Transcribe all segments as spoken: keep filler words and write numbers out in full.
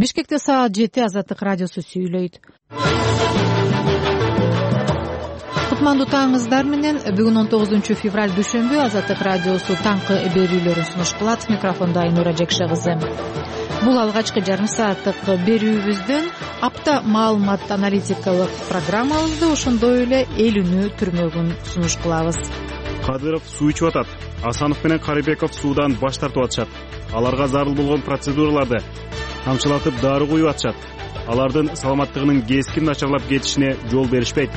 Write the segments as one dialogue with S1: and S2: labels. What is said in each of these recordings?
S1: Бишкекте саат жети Азаттык радиосу сүйлөйт. Кутмандуу таңыңыздар менен. Бүгүн он тогузунчу февраль дүйшөмбү Азаттык радиосу таңкы берүүлөрүн сунуш кылат. Микрофондо Айнура Жекше кызы. Бул алгачкы жарым сааттык берүүбүздөн апта маалымат аналитикалык программабызды ошондой эле эл үнү түрмөгүн сунуш кылабыз.
S2: Кадыров суу ичип атат. Асанов менен Карыбеков суудан баш тартып атышат. Аларга зарыл болгон процедураларды камчылатып дары куюп атышат. Алардын саламаттыгынын кескин начарлап кетишине жол беришпейт.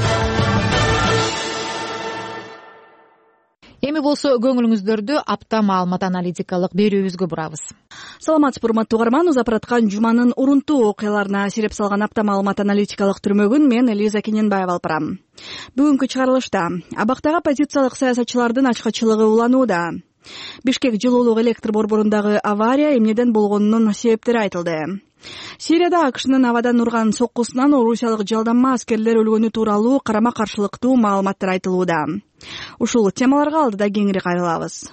S2: Эми болсо көңүлүңүздөрдү апта маалымат аналитикалык берүүбүзгө бурабыз.
S3: Саламатсызбы урматтуу угарман, узапыраткан жуманын урунтуу окуяларына сереп салган апта маалымат аналитикалык түрмөгүн мен Элиза Кененбаева алып барам. Бүгүнкү чыгарылышта абактагы оппозициялык саясатчылардын ачкачылыгы уланууда. Бишкек жылуулук электр борборундагы авария эмнеден болгонунун себептери айтылды. Сирияда АКШнын абадан урган соккусунан орусиялык жалданма аскерлер өлгөнү тууралуу карама-каршылыктуу маалыматтар айтылууда. Ушул темаларга алдыда кеңири кайрылабыз.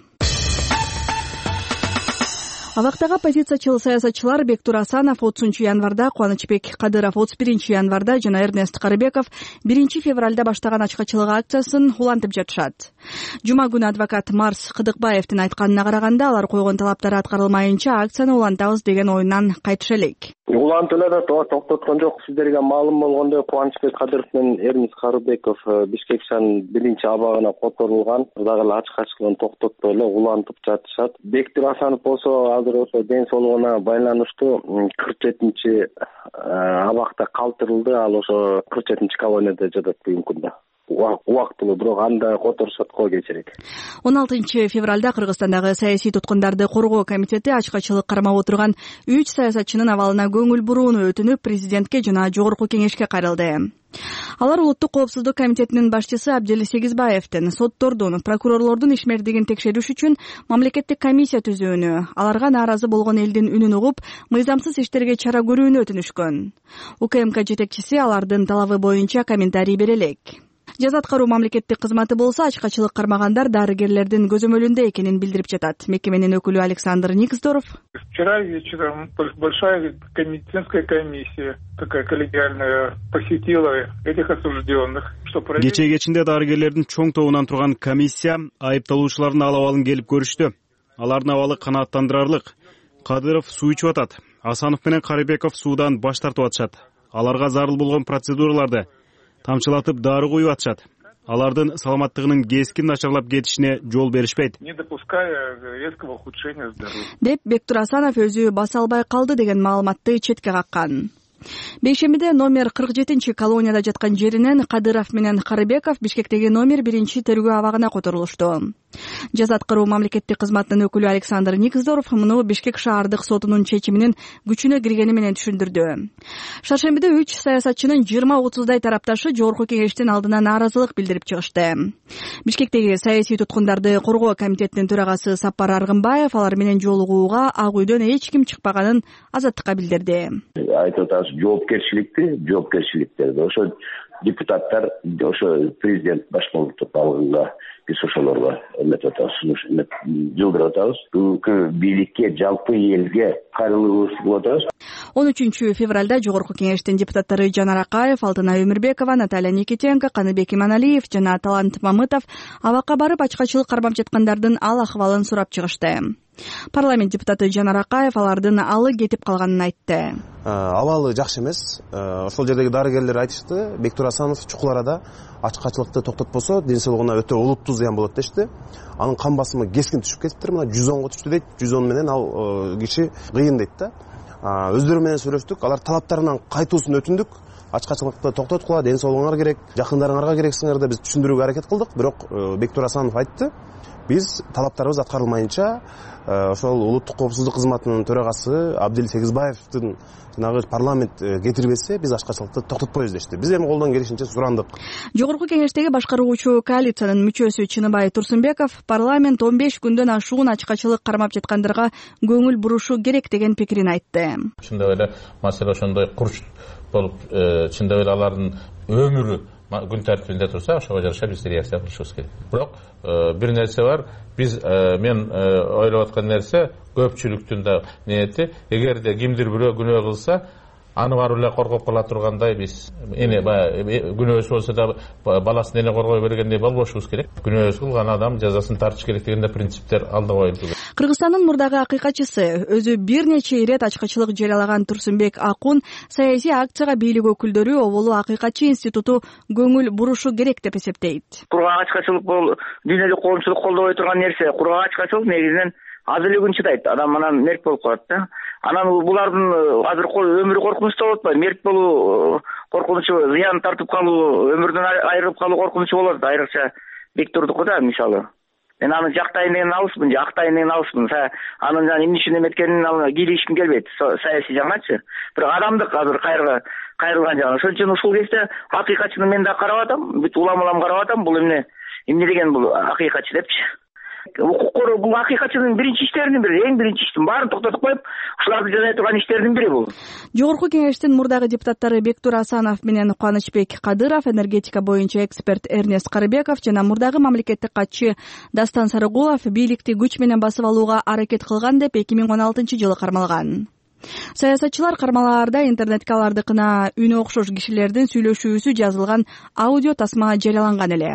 S3: Абактагы оппозициячыл саясатчылар Бектур Асанов отузунчу январда, Кубанычбек Кадыров отуз биринчи январда жана Эрнест Карыбеков биринчи февралда баштаган ачкачылык акциясын улантып жатышат. Жума күнү адвокат Марс Кыдыкбаевдин айтканына караганда, алар койгон талаптары аткарылмайынча акцияны улантабыз деген оюнан кайтыша элек.
S4: Улантып эле токтоткон жок. Сиздерге маалым болгондой, Кубанычбек Кадыров менен Эрнест Карыбеков Бишкек шаарынын биринчи абагына которулган. Дагы эле ачкачылыгын токтотпой эле улантып жатышат. Бектур Асанов болсо азыр ошо ден соолугуна байланыштуу кырк жетинчи абакта калтырылды. Ал ошо кырк жетинчи колонияда жатат бүгүнкү күндө. Убактылуу, бирок анда которушат го кечирек.
S3: он алтынчы февралда Кыргызстандагы саясий туткундарды коргоо комитети ачкачылык кармап отурган үч саясатчынын абалына көңүл бурууну өтүнүп президентке жана жогорку кеңешке кайрылды. Алар Улуттук коопсуздук комитетинин башчысы Абдели Сегизбаевдин соттордун, прокурорлордун ишмердигин текшериш үчүн мамлекеттик комиссия түзүүнү, аларга нааразы болгон элдин үнүн угуп, мыйзамсыз иштерге чара көрүүнү өтүнүшкөн. УКМК жетекчиси алардын талабы боюнча комментарий бере элек. Жаза аткаруу мамлекеттик кызматы болсо ачкачылык кармагандар дарыгерлердин көзөмөлүндө экенин билдирип жатат. Мекеменин өкүлү Александр Никсдоров.
S5: Вчера вечером большая медицинская комиссия, такая коллегиальная, посетила этих осужденных.
S2: Кече кечинде дарыгерлердин чоң тобунан турган комиссия айыпталуучулардын ал абалын келип көрүштү. Алардын абалы канааттандырарлык. Кадыров суу ичип атат. Асанов менен Карыбеков суудан баш тартып атышат. Аларга зарыл болгон процедураларды камчылатып дары куюп атышат. Алардын саламаттыгынын кескин начарлап кетишине жол беришпейт.
S5: Не допуская резкого ухудшения здоровья.
S3: Деп Бектур Асанов өзү баса албай калды деген маалыматты четке каккан. Бейшембиде номер кырк жетинчи колонияда жаткан жеринен Кадыров менен Карыбеков Бишкектеги номер биринчи тергөө абагына которулушту. Жаза аткаруу мамлекеттик кызматынын өкүлү Александр Никсдоров муну Бишкек шаардык сотунун чечиминин күчүнө киргени менен түшүндүрдү. Шаршембиде үч саясатчынын жыйырма отуздай тарапташы жогорку кеңештин алдына нааразылык билдирип чыгышты. Бишкектеги саясий туткундарды коргоо комитетинин төрагасы Сапар Аргынбаев алар менен жолугууга Ак үйдөн эч ким чыкпаганын Азаттыкка билдирди.
S4: Айтып атабыз, жоопкерчиликти, жоопкерчиликтерди ошо депутаттар, ошо президент башконлуктук алганда биз ошолорго эметип атабыз, жылдырып атабыз. Бүгүнкү бийликке, жалпы элге кайрылуубузду кылып атабыз.
S3: он үчүнчү февралда жогорку кеңештин депутаттары Жанар Акаев, Алтынай Өмүрбекова, Наталья Никитенко, Каныбек Иманалиев жана Талант Мамытов абакка барып ачкачылык кармап жаткандардын ал акыбалын сурап чыгышты. Парламент депутаты Жанар Акаев алардын алы кетип калганын айтты.
S6: Абалы жакшы эмес. Ошол жердеги дарыгерлер айтышты, Бектур Асанов чукул арада ачкачылыкты токтотпосо ден соолугуна өтө олуттуу зыян болот дешти. Анын кан басымы кескин түшүп кетиптир. Мына жүз онго түштү дейт. жүз он менен ал киши кыйын дейт да. Өздөрү менен сүйлөштүк, алар талаптарынан кайтуусун өтүндүк. Ачкачылыкты токтоткула, ден соолугуңар керек, жакындарыңарга керексиңер деп биз түшүндүрүүгө аракет кылдык. Бирок Бектур Асанов айтты, биз талаптарыбыз аткарылмайынча ошол улуттук коопсуздук кызматынын төрагасы Абдели Сегизбаевдин жанагы парламент кетирбесе биз ачкачылыкты токтотпойбуз дешти. Биз эми колдон келишинче сурандык.
S3: Жогорку кеңештеги башкаруучу коалициянын мүчөсү Чыныбай Турсунбеков парламент он беш күндөн ашуун ачкачылык кармап жаткандарга көңүл бурушу керек деген пикирин айтты.
S7: Чындап эле маселе ошондой курч болуп, чындап эле алардын өмүрү күн тартибинде турса, ошого жараша биз реакция кылышыбыз керек. Бирок бир нерсе бар, биз мен ойлоп аткан нерсе көпчүлүктүн да ниети, эгерде кимдир бирөө күнөө кылса, аны барып эле коргоп кала тургандай биз эне баягы күнөөсү болсо да баласын эне коргой бергендей болбошубуз керек. Күнөөсү кылган адам жазасын тартыш керек деген принциптер алда коюлду.
S3: Кыргызстандын мурдагы акыйкатчысы, өзү бир нече ирет ачкачылык жарыялаган Турсунбек Акун саясий акцияга бийлик өкүлдөрү Оболу акыйкатчы институту көңүл бурушу керек деп эсептейт.
S8: Кургак ачкачылык бул дүйнөлүк коомчулук колдобой турган нерсе. Кургак ачкачылык негизинен аз эле күн чыдайт, адам анан мерт болуп калат да. Анан булардын азыр өмүрү коркунучта болот ба? Мерт болуу коркунучу, зыян тартып калуу, өмүрдөн айрылып калуу коркунучу болот. Айрыкча Бектурдуку да мисалы. Мен аны жактайын деген алыспын, жактайын деген алыспын. Анын жана эмне үчүн эметкенин кийлигишким келбейт, саясий жагыначы. Бирок адамдык азыр кайрга кайрылган жагы. Ошон үчүн ушул кезде акыйкатчыны мен да карап атам, бүт улам-улам карап атам. Бул эмне эмне деген бул акыйкатчы депчи. Укук коргоо бул акыйкатчынын биринчи иштеринин бири, эң биринчи иштин баарын токтотуп коюп, ушуларды жасай турган иштеринин бири бул.
S3: Жогорку кеңештин мурдагы депутаттары Бектур Асанов менен Кубанычбек Кадыров, энергетика боюнча эксперт Эрнест Карыбеков жана мурдагы мамлекеттик катчы Дастан Сарыгулов бийликти күч менен басып алууга аракет кылган деп эки миң он алтынчы жылы кармалган. Саясатчылар кармалаарда интернетке алардыкына үнү окшош кишилердин сүйлөшүүсү жазылган аудио тасма жарыяланган эле.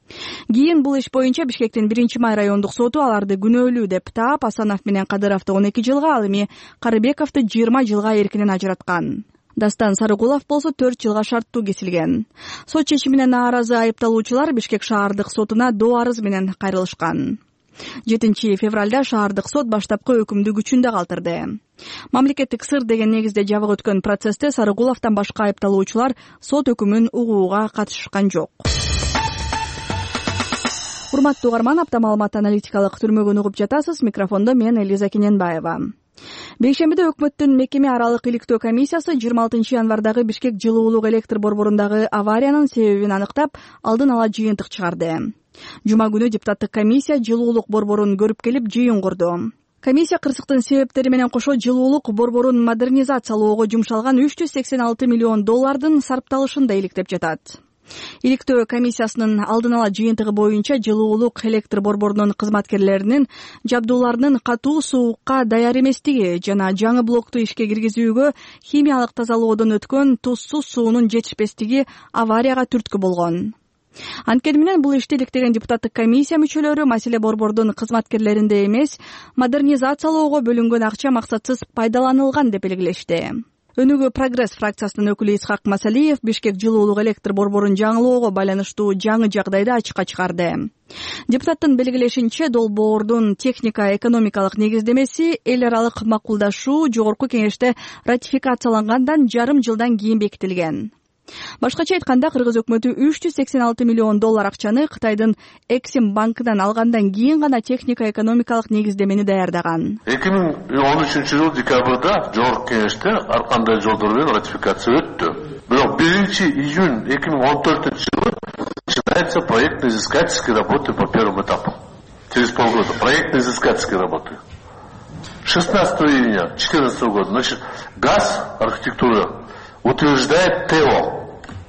S3: Кийин бул иш боюнча Бишкектин биринчи май райондук соту аларды күнөөлүү деп таап, Асанов менен Кадыровду он эки жылга, ал эми Карыбековду жыйырма жылга эркинен ажыраткан. Дастан Сарыгулов болсо төрт жылга шарттуу кесилген. Сот чечимине нааразы айыпталуучулар Бишкек шаардык сотуна доо арыз менен кайрылышкан. жетинчи февралда шаардык сот баштапкы өкүмдү күчүндө калтырды. Мамлекеттик сыр деген негизде жабык өткөн процессте Сарыгуловдон башка айыпталуучулар сот өкүмүн угууга катышкан жок. Урматтуу угарман, апта маалымат аналитикалык түрмөгүн угуп жатасыз. Микрофондо мен Элиза Кененбаева. Бейшембиде өкмөттүн мекеме аралык иликтөө комиссиясы жыйырма алтынчы январдагы Бишкек жылуулук электр борборундагы авариянын себебин аныктап, алдын ала жыйынтык чыгарды. Жума күнү депутаттык комиссия жылуулук борборун көрүп келип жыйын курду. Комиссия кырсыктын себептери менен кошо жылуулук борборун модернизациялоого жумшалган үч жүз сексен алты миллион доллардын сарпталышын да иликтеп жатат. Иликтөө комиссиясынын алдын ала жыйынтыгы боюнча жылуулук электр борборунун кызматкерлеринин жабдууларынын катуу суукка даяр эместиги жана жаңы блокту ишке киргизүүгө химиялык тазалоодон өткөн тузсуз суунун жетишпестиги аварияга түрткү болгон. Анткени менен бул ишти иликтеген депутаттык комиссия мүчөлөрү маселе борбордун кызматкерлеринде эмес, модернизациялоого бөлүнгөн акча максатсыз пайдаланылган деп белгилешти. Өнүгүү прогресс фракциясынын өкүлү Исхак Масалиев Бишкек жылуулук электр борборун жаңылоого байланыштуу жаңы жагдайды ачыкка чыгарды. Депутаттын белгилешинче, долбоордун техника экономикалык негиздемеси эл аралык макулдашуу жогорку кеңеште ратификациялангандан жарым жылдан кийин бекитилген. Башкача айтканда, Кыргыз өкмөтү үч жүз сексен алты миллион доллар акчаны Кытайдын Эксим банкынан алгандан кийин гана техника экономикалык негиздемени даярдаган.
S9: эки миң он үчүнчү жылы декабрда жогорку кеңеште ар кандай жолдор менен ратификация өттү. Бирок биринчи июнь эки миң он төртүнчү жылы начинается проектно-изыскательские работы по первому этапу. Через полгода проектно-изыскательские работы. шестнадцатого июня две тысячи четырнадцатого года, значит, ГАЗ архитектура утверждает ТЭО.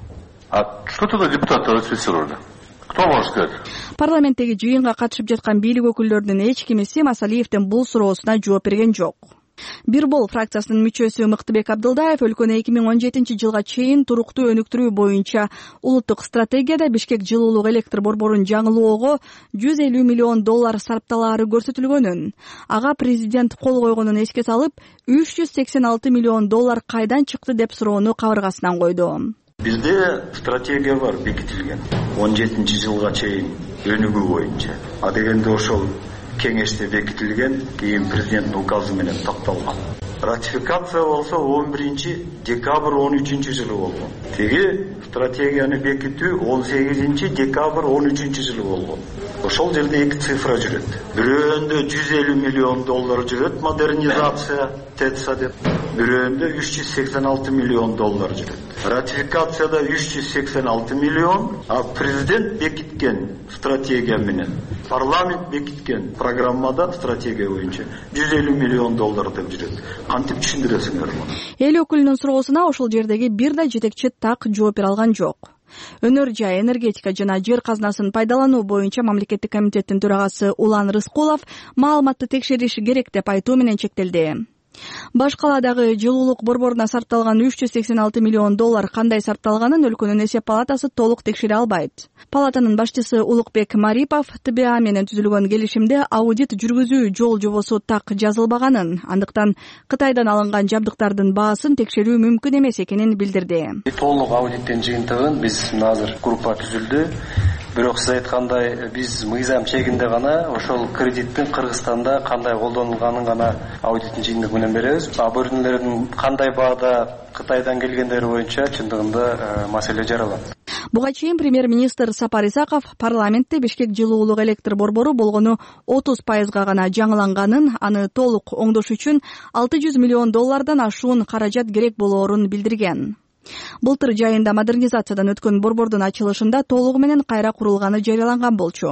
S9: А что тогда депутаты ратифицировали? Кто может сказать?
S3: Парламенттеги жыйынга катышып жаткан бийлик өкүлдөрүнүн эч кимиси Масалиевдин бул суроосуна жооп берген жок. Бирбол фракциясынын мүчөсү Мыктыбек Абдылдаев өлкөнү эки миң он жетинчи жылга чейин туруктуу өнүктүрүү боюнча улуттук стратегияда Бишкек жылуулук электр борборун жаңылоого жүз элүү миллион доллар сарпталаары көрсөтүлгөнүн, ага президент кол койгонун эске салып, үч жүз сексен алты миллион доллар кайдан чыкты деп суроону кабыргасынан койду.
S10: Бизде стратегия бар бекитилген он жетинчи жылга чейин өнүгүү боюнча. А дегенде ошол кеңеште бекитилген, кийин президенттин указы менен токтолгон. Ратификация болсо он биринчи декабрь он үчүнчү жылы болгон. Теги стратегияны бекитүү он сегизинчи декабрь он үчүнчү жылы болгон. Ошол жерде эки цифра жүрөт. Бирөөндө жүз элүү миллион доллар жүрөт модернизация ТЭЦ деп, бирөөндө үч жүз сексен алты миллион доллар жүрөт. Ратификацияда үч жүз сексен алты миллион, а президент бекиткен стратегия менен, парламент бекиткен программада стратегия боюнча жүз элүү миллион доллар деп жүрөт. Кантип түшүндүрөсүңөр муну?
S3: Эл өкүлүнүн суроосуна ошол жердеги бир да жетекчи так жооп бере алган жок. Өнөр жай, энергетика жана жер казынасын пайдалануу боюнча мамлекеттик комитеттин төрагасы Улан Рыскулов маалыматты текшериш керек деп айтуу менен чектелди. Баш каладагы жылуулук борборуна сарпталган үч жүз сексен алты миллион доллар кандай сарпталганын өлкөнүн эсеп палатасы толук текшере албайт. Палатанын башчысы Улукбек Марипов тэ бэ а менен түзүлгөн келишимде аудит жүргүзүү жол жобосу так жазылбаганын, андыктан Кытайдан алынган жабдыктардын баасын текшерүү мүмкүн эмес экенин билдирди.
S4: Толук аудиттин жыйынтыгын биз азыр группа түзүлдү. Бирок сиз айткандай биз мыйзам чегинде гана ошол кредиттин Кыргызстанда кандай колдонулганын гана аудиттин жыйынтыгы менен беребиз. Абордүнлөрдүн кандай баада Кытайдан келгендери боюнча чындыгында маселе жаралат.
S3: Буга чейин премьер-министр Сапар Исаков парламентте Бишкек жылуулук электр борбору болгону отуз пайызга гана жаңыланганын, аны толук оңдош үчүн алты жүз миллион доллардан ашуун каражат керек болоорун билдирген. Былтыр жайында модернизациядан өткөн борбордун ачылышында толугу менен кайра курулганы жарыяланган болчу.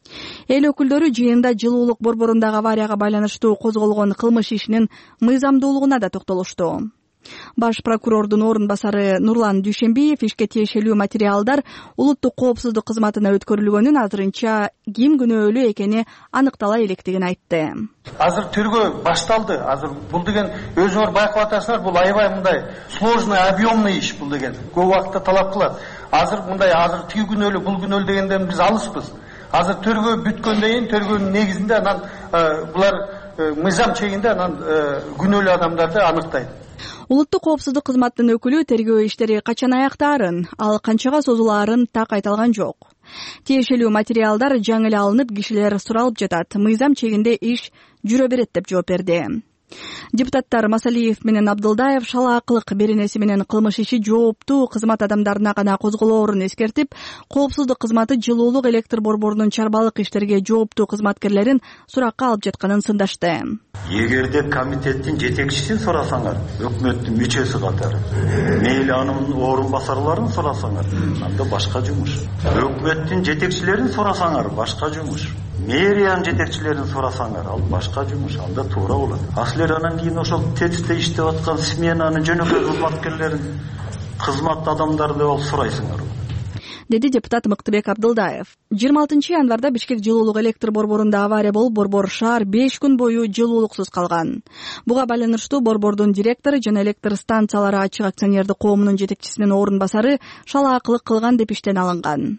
S3: Эл өкүлдөрү жыйында жылуулук борборундагы аварияга байланыштуу козголгон кылмыш ишинин мыйзамдуулугуна да токтолушту. Баш прокурордун орун басары Нурлан Дүйшенбиев ишке тиешелүү материалдар улуттук коопсуздук кызматына өткөрүлгөнүн, азырынча ким күнөөлүү экени аныктала электигин айтты.
S11: Азыр тергөө башталды. Азыр бул деген өзүңөр байкап атасыңар, бул аябай мындай сложный, объемный иш бул деген. Көп убакытты талап кылат. Азыр мындай азыр тиги күнөөлүү, бул күнөөлүү дегенден биз алыспыз. Азыр тергөө бүткөндөн кийин тергөөнүн негизинде анан булар мыйзам чегинде анан күнөөлүү адамдарды аныктайт.
S3: Улуттук коопсуздук кызматтын өкүлү тергөө иштери качан аяктаарын, ал канчага созулаарын так айта алган жок. Тиешелүү материалдар жаңы эле алынып, кишилер суралып жатат. Мыйзам чегинде иш жүрө берет деп жооп берди. Депутаттар Масалиев менен Абдылдаев шалаакылык беренеси менен кылмыш иши жооптуу кызмат адамдарына гана козголоорун эскертип, коопсуздук кызматы жылуулук электр борборунун чарбалык иштерге жооптуу кызматкерлерин суракка алып жатканын сындашты.
S10: Эгерде комитеттин жетекчисин сурасаңар, өкмөттүн мүчөсү катары, мейли анын орун басарларын сурасаңар, анда башка жумуш. Өкмөттүн жетекчилерин сурасаңар, башка жумуш. Мэриянын жетекчилерин сурасаңар, ал башка жумуш, анда туура болот. Аслер анан кийин ошол тетисте иштеп аткан сменанын жөнөкөй кызматкерлерин, кызмат адамдарды алып сурайсыңар,
S3: деди депутат Мыктыбек Абдылдаев. жыйырма алтынчы январда Бишкек жылуулук электр борборунда авария болуп, борбор шаар беш күн бою жылуулуксуз калган. Буга байланыштуу борбордун директору жана электр станциялары ачык акционердик коомунун жетекчисинин орун басары шалаакылык кылган деп иштен алынган.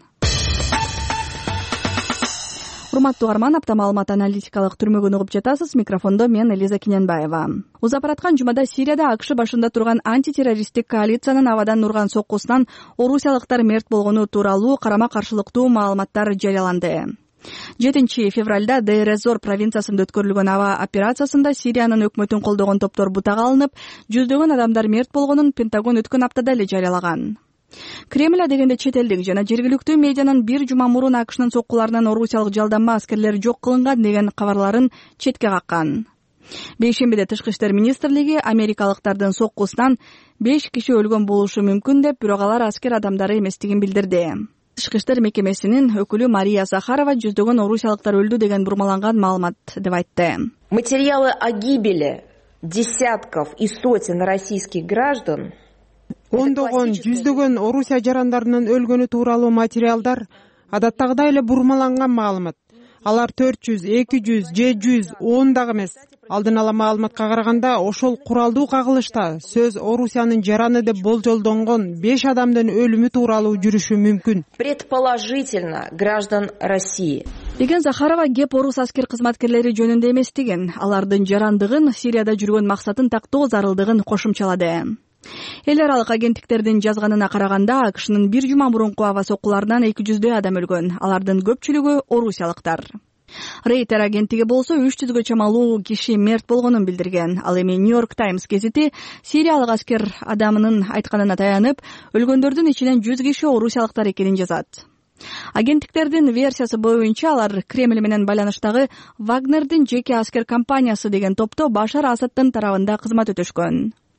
S3: Урматтуу угарман, апта маалымат аналитикалык түрмөгүн угуп жатасыз. Микрофондо мен Элиза Кененбаева. Узап бараткан жумада Сирияда АКШ башында турган антитеррористтик коалициянын абадан урган соккусунан орусиялыктар мерт болгону тууралуу карама-каршылыктуу маалыматтар жарыяланды. жетинчи февралда Дейр эз-Зор провинциясында өткөрүлгөн аба операциясында Сириянын өкмөтүн колдогон топтор бутага алынып, жүздөгөн адамдар мерт болгонун Пентагон өткөн аптада эле жарыялаган. Кремль дегенде чет элдик жана жергиликтүү медианын бир жума мурун АКШнын соккуларынан орусиялык жалданма аскерлер жок кылынган деген кабарларын четке каккан. Бейшембиде Тышкы иштер министрлиги америкалыктардын соккусунан беш киши өлгөн болушу мүмкүн деп, бирок алар аскер адамдары эместигин билдирди. Тышкы иштер мекемесинин өкүлү Мария Захарова жүздөгөн орусиялыктар өлдү деген бурмаланган маалымат деп айтты.
S12: Материалы о гибели десятков и сотен российских граждан,
S13: ондогон, жүздөгөн Орусия жарандарынын өлгөнү тууралуу материалдар адаттагыдай эле бурмаланган маалымат. Алар төрт жүз, эки жүз, же жүз, он дагы эмес. Алдын ала маалыматка караганда, ошол куралдуу кагылышта сөз Орусиянын жараны деп болжолдонгон беш адамдын өлүмү тууралуу жүрүшү мүмкүн.
S12: Предположительно, граждан России.
S3: Деген Захарова кеп орус аскер кызматкерлери жөнүндө эместигин, алардын жарандыгын, Сирияда жүргөн максатын тактоо зарылдыгын кошумчалады. Эл аралык агенттиктердин жазганына караганда, АКШнын бир жума мурунку аба соккуларынан эки жүздөй адам өлгөн. Алардын көпчүлүгү орусиялыктар. Рейтер агенттиги болсо үч жүзгө чамалуу киши мерт болгонун билдирген. Ал эми Нью-Йорк Таймс гезити сириялык аскер адамынын айтканына таянып, өлгөндөрдүн ичинен жүз киши орусиялыктар экенин жазат. Агенттиктердин версиясы боюнча, алар Кремль менен байланыштагы Вагнердин жеке аскер компаниясы деген топто Башар Асаддын тарабында кызмат өтөшкөн.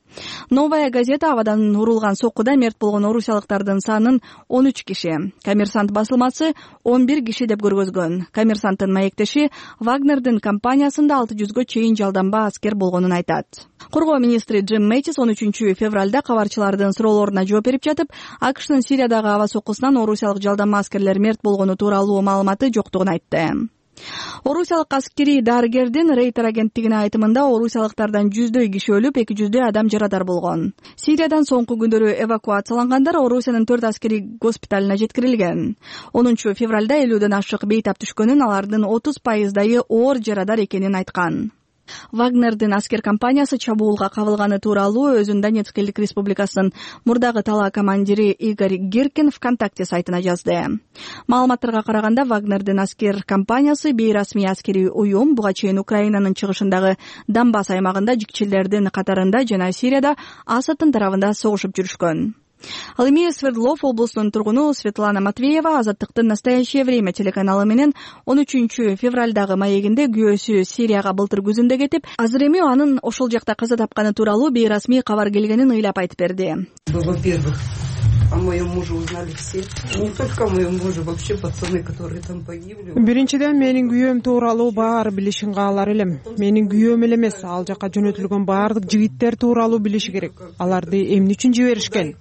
S3: Новая газета абадан урулган соккуда мерт болгон орусиялыктардын санын он үч киши, Коммерсант басылмасы он бир киши деп көргөзгөн. Коммерсанттын маектеши Вагнердин компаниясында алты жүзгө чейин жалданба аскер болгонун айтат. Коргоо министри Джим Мэйтис он үчүнчү февралда кабарчылардын суроолоруна жооп берип жатып, АКШтын Сириядагы аба соккусунан орусиялык жалданма аскерлер мерт болгону тууралуу маалыматы жоктугун айтты. Орусиялык аскери дарыгердин Рейтер агенттигине айтымында орусиялыктардан жүздөй киши өлүп, эки жүздөй адам жарадар болгон. Сириядан соңку күндөрү эвакуациялангандар Орусиянын төрт аскери госпиталына жеткирилген. онунчу февралда элүүдөн ашык бейтап түшкөнүн, алардын отуз пайыздайы оор жарадар экенин айткан. Вагнердин аскер компаниясы чабуулга кабылганы тууралуу өзүн Донецк элдик республикасынын мурдагы талаа командири Игорь Гиркин ВКонтакте сайтына жазды. Маалыматтарга караганда, Вагнердин аскер компаниясы бейрасмий аскери уюм буга чейин Украинанын чыгышындагы Донбасс аймагында жикчилердин катарында жана Сирияда Асадтын тарабында согушуп жүрүшкөн. Ал эми Свердлов облусунун тургуну Светлана Матвеева Азаттыктын «Настоящее время» телеканалы менен он үчүнчү февралдагы маегинде күйөөсү Сирияга былтыр күзүндө кетип, азыр эми анын ошол жакта каза тапканы тууралуу бейрасмий кабар келгенин ыйлап айтып берди.
S14: Во-первых, о моем муже узнали все. Не только о моем муже, вообще пацаны, которые там погибли.
S13: Биринчиден менин күйөөм тууралуу баары билишин каалар элем. Менин күйөөм эле эмес, ал жака жөнөтүлгөн баардык жигиттер тууралуу билиши керек. Аларды эмне үчүн жиберишкен?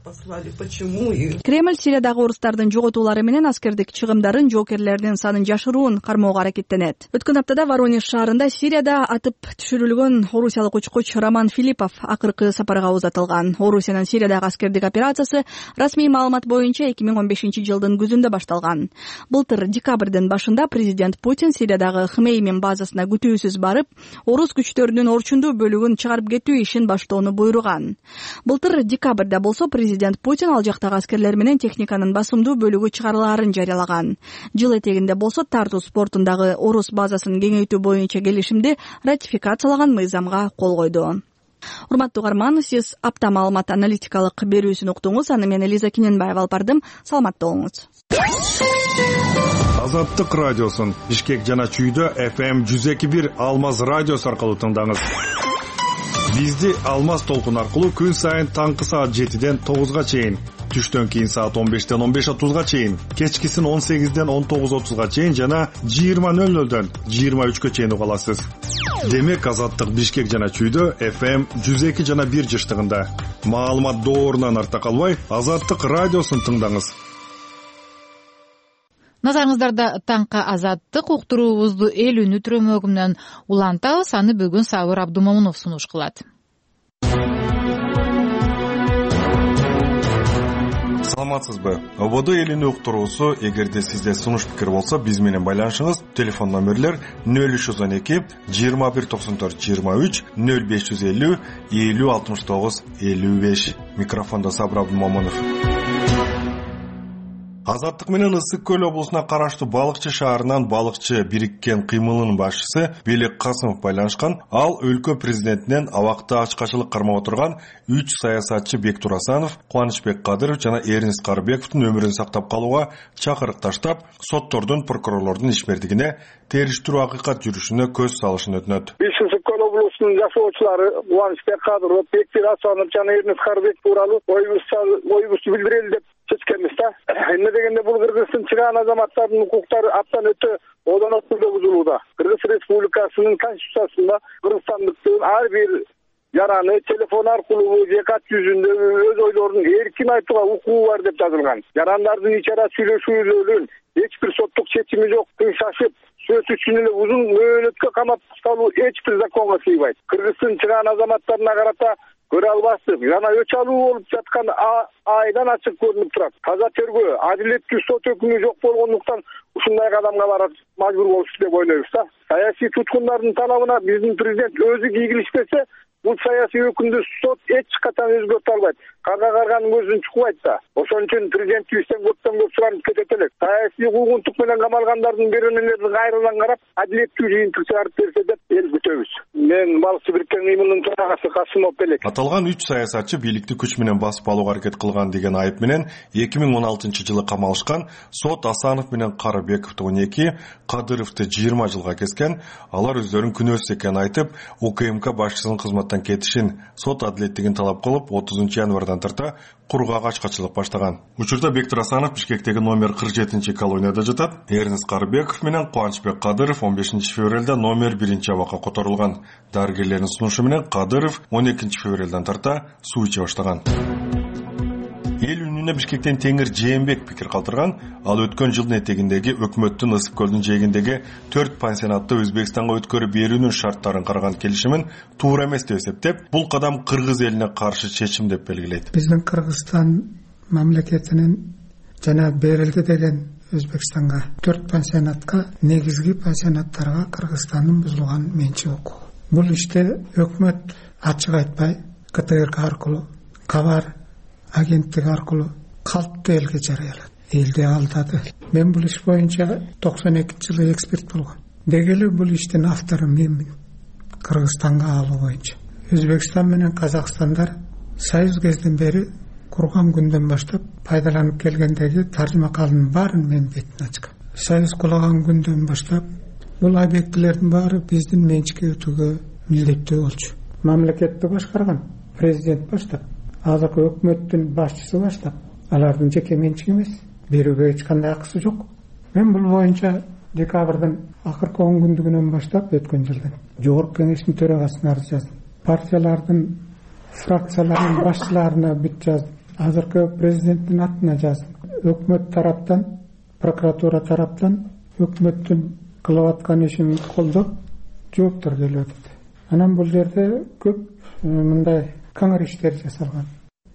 S3: Кремль Сириядагы орустардын жоготуулары менен аскердик чыгымдарын, жоокерлердин санын жашыруун кармоого аракеттенет. Өткөн аптада Воронеж шаарында Сирияда атып түшүрүлгөн орусиялык учкуч Роман Филиппов акыркы сапарга узатылган. Орусиянын Сириядагы аскердик операциясы расмий маалымат боюнча эки миң он бешинчи жылдын күзүндө башталган. Былтыр декабрдын башында президент Путин Сириядагы Хмеймим базасына күтүүсүз барып, орус күчтөрүнүн орчундуу бөлүгүн чыгарып кетүү ишин баштоону буйруган. Былтыр декабрда болсо президент Путин ал жактагы аскерлер менен техниканын басымдуу бөлүгү чыгарылаарын жарыялаган. Жыл этегинде болсо Тартус портундагы орус базасын кеңейтүү боюнча келишимди ратификациялаган мыйзамга кол койду. Урматтуу угарман, сиз апта маалымат аналитикалык берүүсүн уктуңуз. Аны мен Элиза Киненбаева алып бардым. Саламатта болуңуз.
S15: Азаттык радиосун Бишкек жана Чүйдө эф эм жүз эки бир Алмаз радиосу аркылуу тыңдаңыз. Бизди Алмаз толкун аркылуу күн сайын таңкы саат жетиден тогузга чейин, түштөн кийин саат он бештен он беш отузга чейин, кечкисин он сегизден он тогуз отузга чейин жана жыйырма нөл нөлдөн жыйырма үчкө чейин уга аласыз. Демек Азаттык Бишкек жана Чүйдө эф эм жүз эки жана бир жыштыгында. Маалымат доорунан арта калбай, Азаттык радиосун тыңдаңыз.
S1: Назарыңыздарда таңкы Азаттык уктуруубузду эл үнү түрөмөгү менен улантабыз. Аны бүгүн Сабыр Абдумомунов сунуш кылат.
S15: Саламатсызбы? Ободо эл үнү уктуруусу, эгерде сизде сунуш пикир болсо, биз менен байланышыңыз. Телефон номерлер нөл үч жүз он эки жыйырма бир токсон төрт жыйырма үч, нөл беш жүз элүү элүү алтымыш тогуз элүү беш. Микрофондо Сабыр Абдумомунов. Азаттык менен Ысык көл облусуна караштуу Балыкчы шаарынан балыкчы бириккен кыймылынын башчысы Белек Касымов байланышкан. Ал өлкө президентинен абакта ачкачылык кармап отурган үч саясатчы Бектур Асанов, Кубанычбек Кадыров жана Эрнест Карыбековдун өмүрүн сактап калууга чакырык таштап, соттордун, прокурорлордун ишмердигине териштирүү акыйкат жүрүшүнө көз салышын өтүнөт.
S5: Биз Ысык көл облусунун жашоочулары Кубанычбек Кадыров, Бектур Асанов жана Эрнест Карыбеков тууралуу оюбузду билдирели деп чечкенбиз да. Эмне дегенде бул Кыргызстан чыган азаматтардын укуктары аптан өтө одан өтүп бузулууда. Кыргыз Республикасынын конституциясында кыргызстандыктын ар бир жараны телефон аркылуу же кат жүзүндө өз ойлорун эркин айтууга укугу бар деп жазылган. Жарандардын ич ара сүйлөшүүлөрүн эч бир соттук чечими жок, тынчашып сөз үчүн эле узун мөөнөткө камап салуу эч бир законго сыйбайт. Кыргызстан чыган азаматтарына карата көрө албастык жана өч алуу болуп жаткан айдан ачык көрүнүп турат. Таза тергөө, адилеттүү сот өкүмү жок болгондуктан ушундай кадамга барат мажбур болушту деп ойлойбуз да. Саясий туткундардын талабына биздин президент өзү кийгилишпесе, бул саясий өкүмдү сот эч качан өзгөртө албайт. карга карганын көзүн чукпайт да. Ошон үчүн президентибизден көптөн көп суранып кетет элек. Саясий куугунтук менен камалгандардын беренелерин кайрадан карап, адилеттүү жыйынтык чыгарып берсе деп эл күтөбүз. Мен Балыкчы бириккен кыймылдын төрагасы Касымов элек.
S15: Аталган үч саясатчы бийликти күч менен басып алууга аракет кылган деген айып менен эки миң он алтынчы жылы камалышкан. Сот Асанов менен Карыбековду он эки, Кадыровду жыйырма жылга кескен. Алар өздөрүн күнөөсүз экенин айтып, УКМК башчысынын кызматтан кетишин, сот адилеттигин талап кылып, отузунчу январдан тарта кургак ачкачылык баштаган. Учурда Бектур Асанов Бишкектеги номер кырк жетинчи колонияда жатат. Эрнест Карыбеков менен Кубанычбек Кадыров он бешинчи февралда номер биринчи абакка которулган. Дарыгерлердин сунушу менен Кадыров он экинчи февралдан тарта суу иче баштаган. Эл үнүнө Бишкектен Теңир Жээнбек пикир калтырган. Ал өткөн жылдын этегиндеги өкмөттүн Ысык көлдүн жээгиндеги төрт пансионатты Өзбекстанга өткөрүп берүүнүн шарттарын караган келишимин туура эмес деп эсептеп, бул кадам кыргыз элине каршы чечим деп белгилейт.
S16: Биздин Кыргызстан мамлекетинин жана берилди деген Өзбекстанга төрт пансионатка, негизги пансионаттарга Кыргызстандын бузулган менчик укугу. Бул иште өкмөт ачык айтпай, КТРК аркылуу, Кабар агенттиги аркылуу калпты элге жарыялады. Элди алдады. Мен бул иш боюнча токсон экинчи жылы эксперт болгом. Деги эле бул иштин автору менмин. Кыргызстанга алуу боюнча. Өзбекстан менен Казакстандар союз кезден бери курган күндөн баштап пайдаланып келгендеги таржыма калынын баарын мен бетине ачкам. Союз кулаган күндөн баштап бул объектилердин баары биздин менчикке өтүүгө милдеттүү болчу. Мамлекетти башкарган президент баштап, азыркы өкмөттүн башчысы баштап, алардын жеке менчиги эмес, берүүгө эч кандай акысы жок. Мен бул боюнча декабрдын акыркы он күндүгүнөн баштап өткөн жылдын жогорку кеңештин төрагасына арыз жаздым. Партиялардын фракциялардын башчыларына бүт жаздым. Азыркы президенттин атына жаздым. Өкмөт тараптан, прокуратура тараптан өкмөттүн кылып аткан ишин колдоп жооптор келип атат. Анан бул жерде көп мындай каңыр иштер жасалган.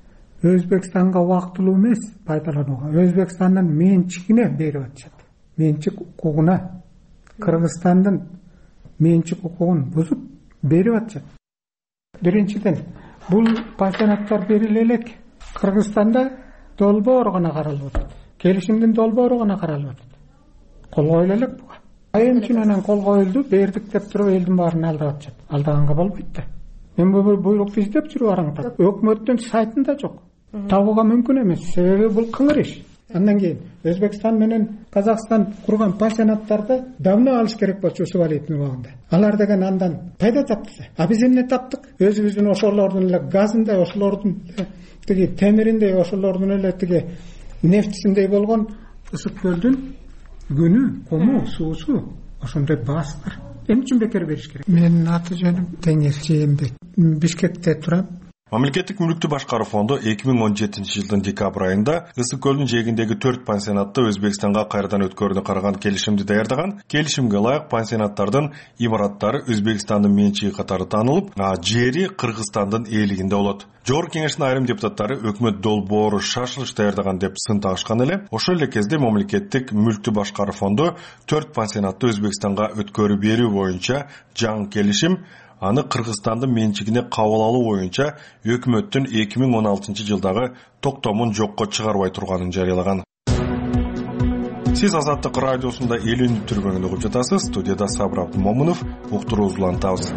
S16: Өзбекстанга убактылуу эмес пайдаланууга, Өзбекстандын менчигине берип атышат. Менчик укугуна, Кыргызстандын менчик укугун бузуп берип атышат. Биринчиден, бул пансионаттар бериле элек. Кыргызстанда долбоору гана каралып атат. Келишимдин долбоору гана каралып атат. Кол коюлу элек буга. Айымчын анан кол коюлду, бердик деп туруп элдин баарын алдап атышат. Алдаганга болбойт да. Мен бул буйрукту издеп жүрүп араңдап. Өкмөттүн сайтында жок. Табууга мүмкүн эмес. Себеби бул кыңыр иш. Андан кийин Өзбекстан менен Казакстан курган пансионаттарды давно алыш керек болчу субалиттин убагында. Алар деген андан пайда тапты. А биз эмне таптык? Өзүбүздүн ошолордун эле газындай, ошолордун тиги темириндей, ошолордун эле тиги нефтисиндей болгон Ысык көлдүн күнү, кому, суусу ошондой баасы бар. Эмне үчүн бекер бериш керек? Менин аты жөнүм Теңир Жээнбек. Бишкекте турам.
S15: Мамлекеттик мүлүктү башкаруу фонду эки миң он жетинчи жылдын декабрь айында Ысык көлдүн жээгиндеги төрт пансионатты Өзбекстанга кайрадан өткөрүүнү караган келишимди даярдаган. Келишимге ылайык пансионаттардын имараттары Өзбекстандын менчиги катары таанылып, жери Кыргызстандын ээлигинде болот. Жогорку кеңештин айрым депутаттары өкмөт долбоору шашылыш даярдаган деп сын тагышкан эле. Ошол эле кезде мамлекеттик мүлүктү башкаруу фонду төрт пансионатты Өзбекстанга өткөрүп берүү боюнча жаңы келишим, аны Кыргызстандын менчигине кабыл алуу боюнча өкмөттүн эки миң он алтынчы жылдагы токтомун жокко чыгарбай турганын жарыялаган. Сиз Азаттык радиосунда эл үнү түрмөгүндө угуп жатасыз. Студияда Сабыр Абдымомунов, уктурууңузду улантабыз.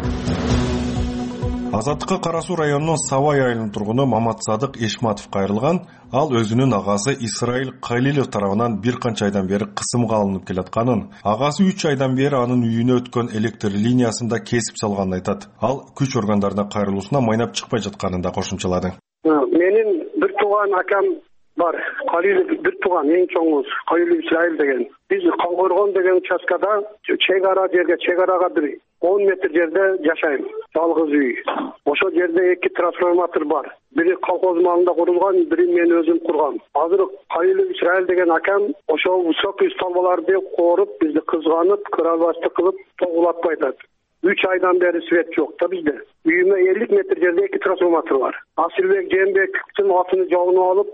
S15: Азаттыкка Кара Суу районунун Сабай айылынын тургуну Маматсадык Эшматов кайрылган. Ал өзүнүн агасы Исраил Калилов тарабынан бир канча айдан бери кысымга алынып келатканын, агасы үч айдан бери анын үйүнө өткөн электр линиясында кесип салганын айтат. Ал күч органдарына кайрылуусуна майнап чыкпай жатканын да кошумчалады.
S5: Менин бир тууган акам бар. Калилов бир тууган, эң чоңубуз Калилов Исраил деген. Биз Коңгоргон деген участкада чек ара жерге, чек арага бир он метр жерде жашайм. Жалгыз үй. Ошол жерде эки трансформатор бар. Бири колхоз малында курулган, бири мен өзүм кургам. Азыр Калилов Исраил деген акам ошол высокий столбаларды коруп, бизди кызганып, кыралбасты кылып тогулатпай атат. үч айдан бери свет жок да бизде. Үйүмө элүү метр жерде эки трансформатор бар. Асылбек Жээнбековдун атын жогунуп алып,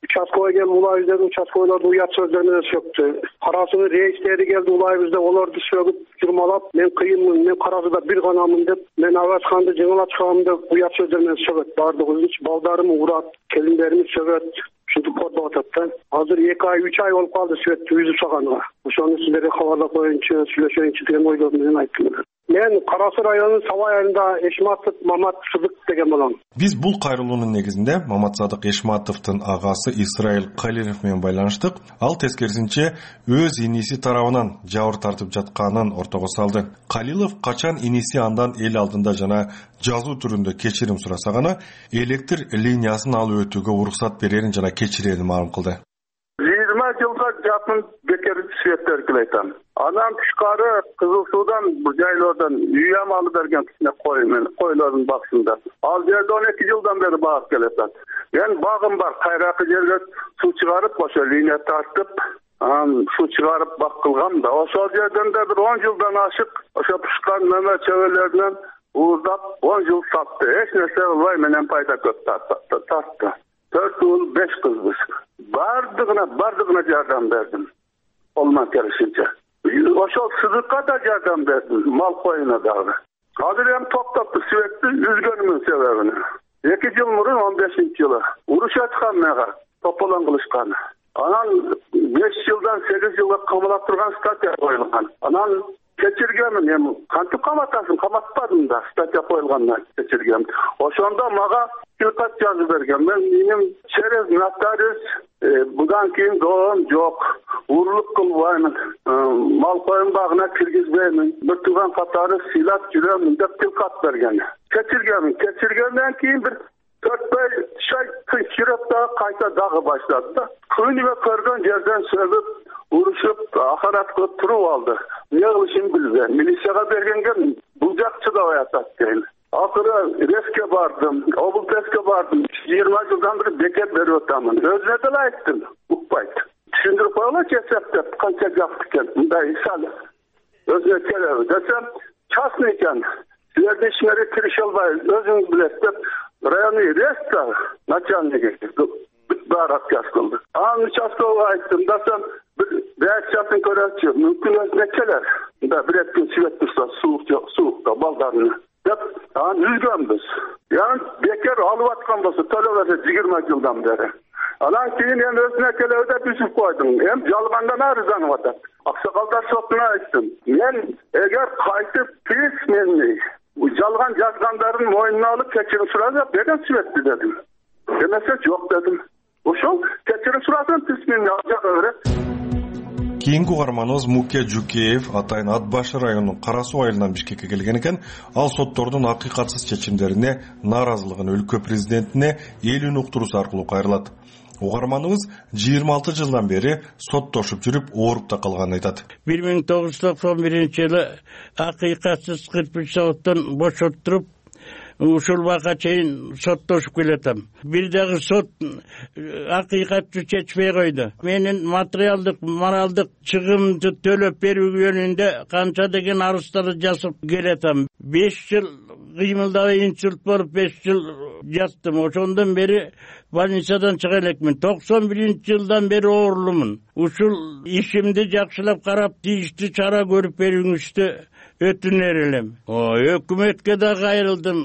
S5: Участковый келип улайбыз, участковыйларды уят сөздөр менен сөктү. Карасынын рейстери келди, улайбыз деп олорду сөгүп, журмалап, мен кыйынмын, мен карасыда бир ганамын деп, мен Абасханды жеңилап чыгам деп уят сөздөр менен сөгөт. Бардыгыбыз балдарым урат, келиндерим сөгөт. Ушинтип кордоп атат да. Азыр эки ай, үч ай болуп калды светти үзүп салганга. Ошону сиздерге кабарлап коеюнчу, сүйлөшөйүнчү деген ойдо менен айттым. Мен Кара Суу районунун Сабай айылында Эшматов Мамат Сыдык деген болом.
S15: Биз бул кайрылуунун негизинде Мамат Садык Эшматовдун агасы Исраил Калилов менен байланыштык. Ал тескерисинче өз иниси тарабынан жабыр тартып жатканын ортого салды. Калилов качан иниси андан эл алдында жана жазуу түрүндө кечирим сураса гана электр линиясын алып өтүүгө уруксат берерин жана кечирерин маалым кылды.
S5: жыйырма жылга жакын бекер светтер килейтам. Анан тышкары Кызыл Суудан бул жайлоодон үй амалы берген кичине кой менен койлордун баксында. Ал жерде он эки жылдан бери багып келатат. Мен багым бар, кайракы жерге суу чыгарып, ошо линия тартып, анан суу чыгарып бак кылгам да. Ошол жерден да бир он жылдан ашык ошо тышкан мөмө чөбөлөрүнөн уурдап он жыл сатты. Эч нерсе кылбай менен пайда көп тартты. Төрт уул, беш кызбыз. Бардыгына, бардыгына жардам бердим. Колуман келишинче. Ошол Сыдыкка да жардам бердим, мал коюна дагы. Азыр эми токтопту светти үзгөнүмүн себебини. эки жыл мурун он бешинчи жылы уруш ачкан мага, тополон кылышкан. Анан беш жылдан сегиз жылга камалап турган статья коюлган. Анан кечиргемин, эми кантип каматасың, каматпадым да, статья коюлгандан кечиргем. Ошондо мага кылкат жазып берген. Мен менин через нотариус будан кийин доом жок, урлук кылбаймын, мал коюн багына киргизбеймин, бир тууган катары сыйлап жүрөмүн деп кылкат берген. Кечиргемин, кечиргенден кийин бир төрт беш ай тынчырап да кайта дагы баштады да. Күнүгө көргөн жерден сөгүп, урушуп, ахаратка туруп алды. Не кылышын билбей, милицияга бергенге бул жак чыдабай атат дейм. Акыры реске бардым, облтеске бардым. жыйырма жылдан бери бекет берип атамын. Өзүнө деле айттым, укпайт. Түшүндүрүп коелучу эсептеп, канча жак экен. Мындай ишал өзүнө келеби десем, частный экен. Силердин ишиңерге кирише албай, өзүңүз билесиз деп районный рестор начальниги баары отказ кылды. Анын участкового айттым, десем, реакциясын көрөчү, мүмкүн өзүнө келер. Да бир эки күн свет турса, суукта балдарына деп анан үзгөнбүз. Яны бекер алып аткан болсо төлөп берсе жыйырма жылдан бери. Анан кийин эми өзүнө келеби деп үзүп койдум. Эми жалгандан арызданып атат. Аксакалдар сотуна айттым. Мен эгер кайтып письменный жалган жазгандарын мойнуна алып кечирим сураса берен светти дедим. Эмесе жок дедим. Ошол кечирим сурасын письменный алжага берет.
S15: Кийинки угарманыбыз Муке Жукеев атайын Ат Башы районунун Кара Суу айылынан Бишкекке келген экен. Ал соттордун акыйкатсыз чечимдерине нааразылыгын өлкө президентине элүүнү уктуруусу аркылуу кайрылат. Угарманыбыз жыйырма алты жылдан бери соттошуп жүрүп, ооруп да калганын айтат.
S17: бир миң тогуз жүз токсон биринчи жылы акыйкатсыз кырпыч заводдон бошоттуруп, ушул убакка чейин соттошуп келатам. Бир дагы сот акыйкатты чечпей койду. Менин материалдык, моралдык чыгымды төлөп берүү жөнүндө канча деген арыздарды жазып келатам. беш жыл кыймылдабай инсульт болуп беш жыл жаттым. Ошондон бери больницадан чыга элекмин. токсон биринчи жылдан бери оорулумун. Ушул ишимди жакшылап карап, тийиштүү чара көрүп берүүңүздү өтүнөр элем. Өкмөткө да кайрылдым.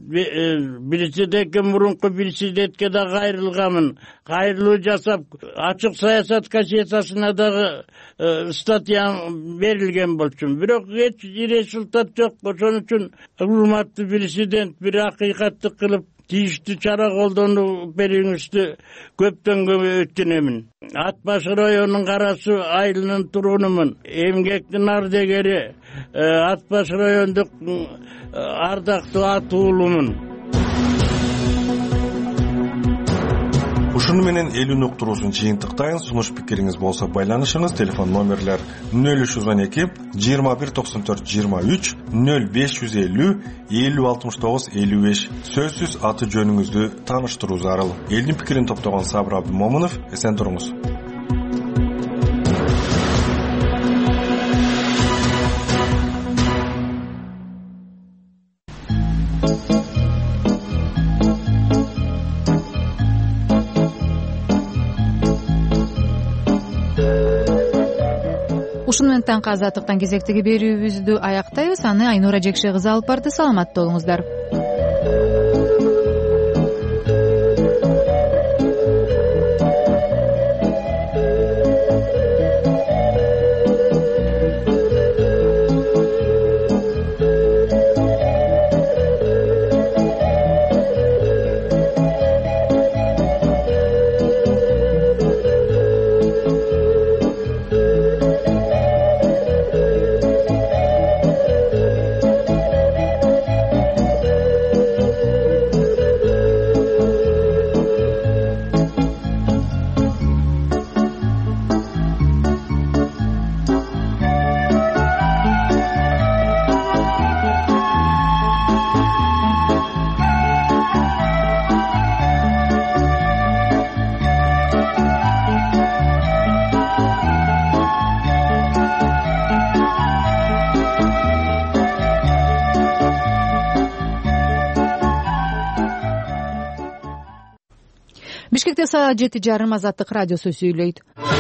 S17: Президентке мурунку президентке да кайрылганмын. Кайрылуу жасап, ачык саясат газетасына дагы статья берилген болчумун. Бирок эч результат жок. Ошон үчүн урматтуу президент бир акыйкатты кылып тийиштүү чара колдонуп берүүңүздү көптөн көп өтүнөмүн. Ат Башы районунун Кара Суу айылынын тургунумун. Эмгектин ардегери, Ат Башы райондук ардактуу ат уулумун.
S15: Ушуну менен элүүнү уктуруусун жыйынтыктайын. Сунуш пикириңиз болсо байланышыңыз. Телефон номерлер нөл үч жүз он эки жыйырма бир токсон төрт жыйырма үч, нөл беш жүз элүү элүү алтымыш тогуз элүү беш. Сөзсүз аты жөнүңүздү тааныштыруу зарыл. Элдин пикирин топтогон Сабыр Абдымомунов, эсен туруңуз.
S1: ушуну менен таңкы азаттыктан кезектеги берүүбүздү аяктайбыз. Аны Айнура Жекше кызы алып барды. Саламатта болуңуздар. Бишкекте саат жети жарым Азаттык радиосу сүйлөйт.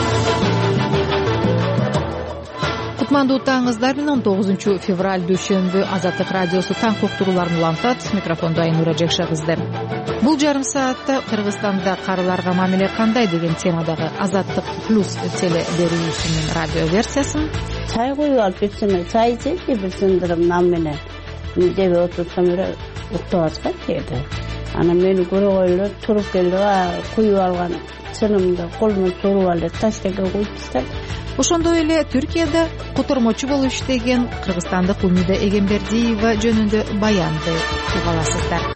S1: Кутмандуу таңыңыздар менен он тогузунчу февраль дүйшөмбү Азаттык радиосу таң уктурууларын улантат. Микрофондо Айнура Жекше кызы. Бул жарым саатта Кыргызстанда карыларга мамиле кандай деген темадагы Азаттык плюс теле берүүсүнүн радио версиясын,
S18: чай коюп алып берсеме, чай ичейти бир сындырып нан менен жеп отурсам эле уктап атышат жерде. Ана мени көрө койлор туруп келип куюп алган чынымды колума туруп алып таштеке коюп таштады.
S1: Ошондой эле Түркияда котормочу болуп иштеген кыргызстандык Умида Эгембердиева жөнүндө баянды угуп аласыздар.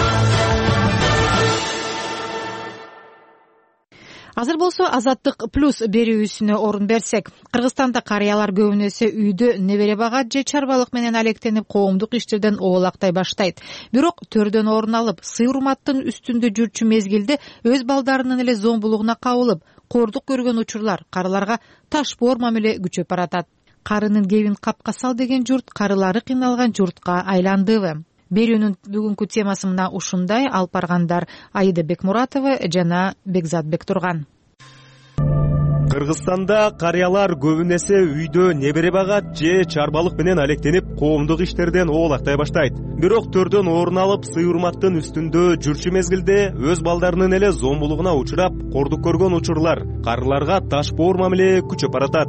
S1: Азыр болсо Азаттык плюс берүүсүнө орун берсек, Кыргызстанда карыялар көбүнесе үйдө небере багат же чарбалык менен алектенип коомдук иштерден оолактай баштайт. Бирок төрдөн орун алып, сый урматтын үстүндө жүрчү мезгилде өз балдарынын эле зомбулугуна кабылып, кордук көргөн учурлар карыларга таш боор мамиле күчөп баратат. Карынын кебин капка сал деген журт карылары кыйналган журтка айландыбы? Берүүнүн бүгүнкү темасы мына ушундай. Алып баргандар Аида Бекмуратова жана Бекзат Бектурган.
S19: Кыргызстанда карыялар көбүнесе үйдө небере багат же чарбалык менен алектенип коомдук иштерден оолактай баштайт. Бирок төрдөн орун алып, сый урматтын үстүндө жүрчү мезгилде өз балдарынын эле зомбулугуна учурап, кордук көргөн учурлар карыларга таш боор мамиле күчөп баратат.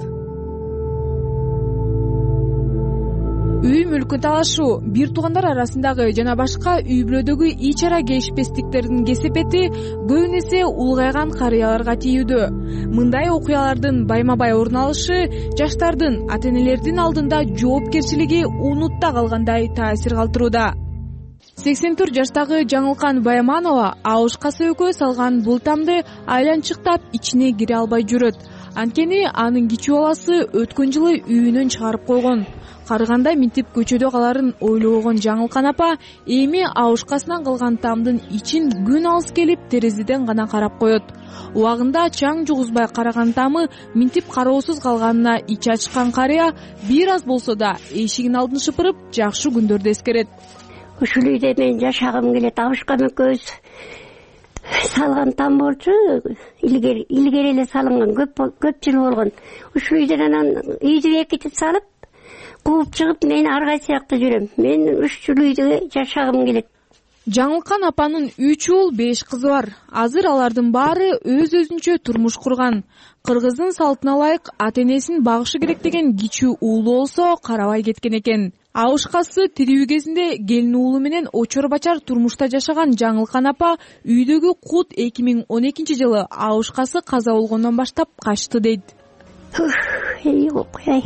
S20: Үй мүлкүн талашуу, бир туугандар арасындагы жана башка үй бүлөдөгү ич ара келишпестиктердин кесепети көбүнесе улгайган карыяларга тийүүдө. Мындай окуялардын байма-бай орун алышы жаштардын ата-энелердин алдында жоопкерчилиги унутта калгандай таасир калтырууда. сексен төрт жаштагы Жаңылкан Баяманова Аушкасы экөө салган бул тамды айланчыктап ичине кире албай жүрөт. Анткени анын кичүү баласы өткөн жылы үйүнөн чыгарып койгон. Карыганда минтип көчөдө каларын ойлогон Жаңылкан апа эми Аушкасынан калган тамдын ичин күн алыс келип терезеден гана карап коет. Убагында чаң жугузбай караган тамы минтип кароосуз калганына ичи ачкан карыя бир аз болсо да эшигин алдын шыпырып жакшы күндөрдү эскерет.
S21: Ушул үйдө мен жашагым келет. Абышкам экөөбүз салган там болчу, илгери илгери эле салынган, көп көп жыл болгон. Ушул үйдөн анан үйдү экитип салып, кууп чыгып мен ар кайсы жакта жүрөм. Мен ушул үйдө жашагым келет.
S20: Жаңылкан апанын үч уул, беш кызы бар. Азыр алардын баары өз-өзүнчө турмуш курган. Кыргыздын салтына ылайык ата-энесин багышы керек деген кичүү уулу болсо карабай кеткен экен. Аушкасы тирүү кезинде келин уулу менен очор бачар турмушта жашаган Жаңылкан апа үйдөгү кут эки миң он экинчи жылы Аушкасы каза болгондон баштап качты дейт.
S21: Эй, окуй.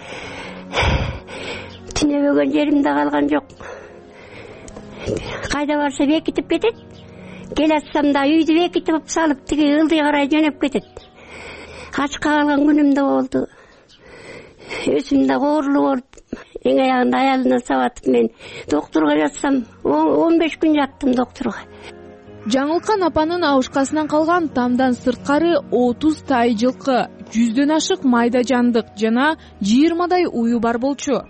S21: Түнөбөгөн жеримде калган жок. Кайда барса бекитип кетет. Келатсам да үйдү бекитип салып, тиги ылдый карай жөнөп кетет. Ачка калган күнүм да болду. Өзүм да коорлуу болуп, эң аягында аялына сабатып мен доктурга жатсам, он беш күн жаттым доктурга.
S20: Жаңылкан апанын Аушкасынан калган тамдан сырткары отуз тай жылкы, жүздөн ашык майда жандык жана жыйырмадай уyu бар болчу.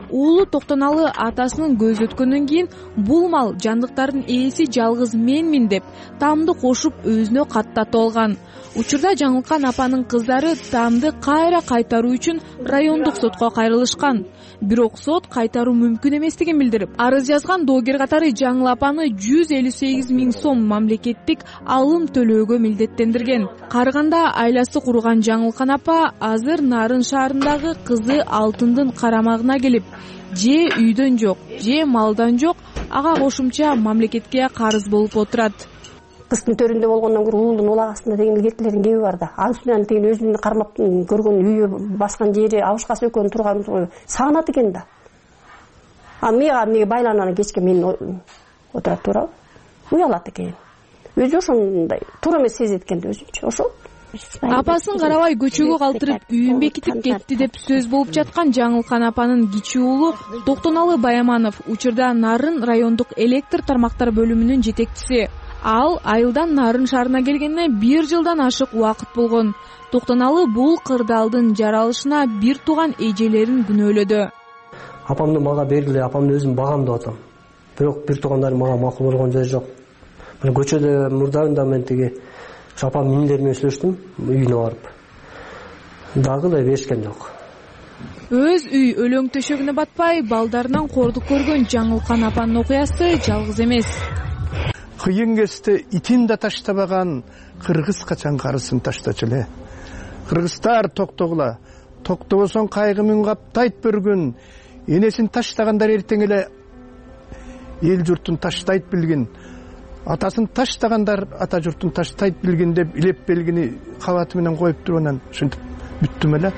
S20: уулу токтоналы атасынын көзү өткөндөн кийин бул мал жандыктардын ээси жалгыз менмин деп таамды кошуп өзүнө каттатып алган. Учурда жаңылкан апанын кыздары таамды кайра кайтаруу үчүн райондук сотко кайрылышкан. Бирок сот кайтаруу мүмкүн эместигин билдирип, арыз жазган доогер катары жаңыл апаны жүз элүү сегиз миң сом мамлекеттик алым төлөөгө милдеттендирген. Карыганда айласы курган жаңылкан апа азыр Нарын шаарындагы кызы Алтындын карамагына келип, же үйдөн жок, же малдан жок, ага кошумча мамлекетке карыз болуп отурат.
S21: Кыздын төрүндө болгондон көрө уулдун улагасында деген илгертилердин кеби бар да. Ал үстүнөн деген өзүнүн кармап көргөн үйү баскан жери, абышкасы экөөнүн турган сагынат экен да. А мага эмнеге байлананы кечке мен отурат туурабы? Уялат экен. Өзү ошондой туура эмес сезет экен да өзүнчө. Ошол.
S20: Апасын карабай көчөгө калтырып үйүн бекитип кетти деп сөз болуп жаткан Жаңылкан апанын кичүү уулу Токтоналы Баяманов учурда Нарын райондук электр тармактар бөлүмүнүн жетекчиси. Ал айылдан Нарын шаарына келгенине бир жылдан ашык убакыт болгон. Токтоналы бул кырдаалдын жаралышына бир тууган эжелерин күнөөлөдү.
S2: Апамды мага бергиле, апамды өзүм багам деп атам. Бирок бир туугандар мага макул болгон жери жок. Мен көчөдө мурдагында мен тиги апам миндер менен сүйлөштүм, үйүнө барып. Дагы да беришкен жок.
S20: Өз үй өлөң төшөгүнө батпай, балдарынан кордук көргөн Жаңылкан апанын окуясы жалгыз эмес.
S22: Кыйын кезде итин да таштабаган кыргыз качан карысын таштачу эле. Кыргыздар токтогула, токтобосоң кайгы мүн каптайт бир күн. Энесин таштагандар эртең эле эл журтун таштайт билгин. Атасын таштагандар ата журтун таштайт билгин деп илеп белгини кабаты менен коюп туруп анан ушинтип бүттүм эле.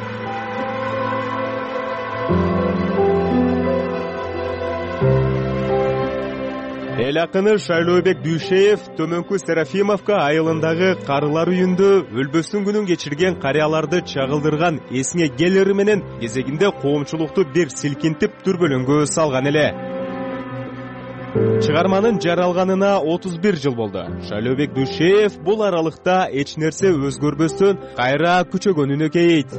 S19: Эл акыны Шайлообек Дүйшеев Төмөнкү Серафимовка айылындагы карылар үйүндө өлбөстүн күнүн кечирген карыяларды чагылдырган эсиңе келери менен кезегинде коомчулукту бир силкинтип дүрбөлөңгө салган эле. Чыгарманын жаралганына отуз бир жыл болду. Шайлообек Дүйшеев бул аралыкта эч нерсе өзгөрбөстөн кайра күчөгөнүнө кейейт.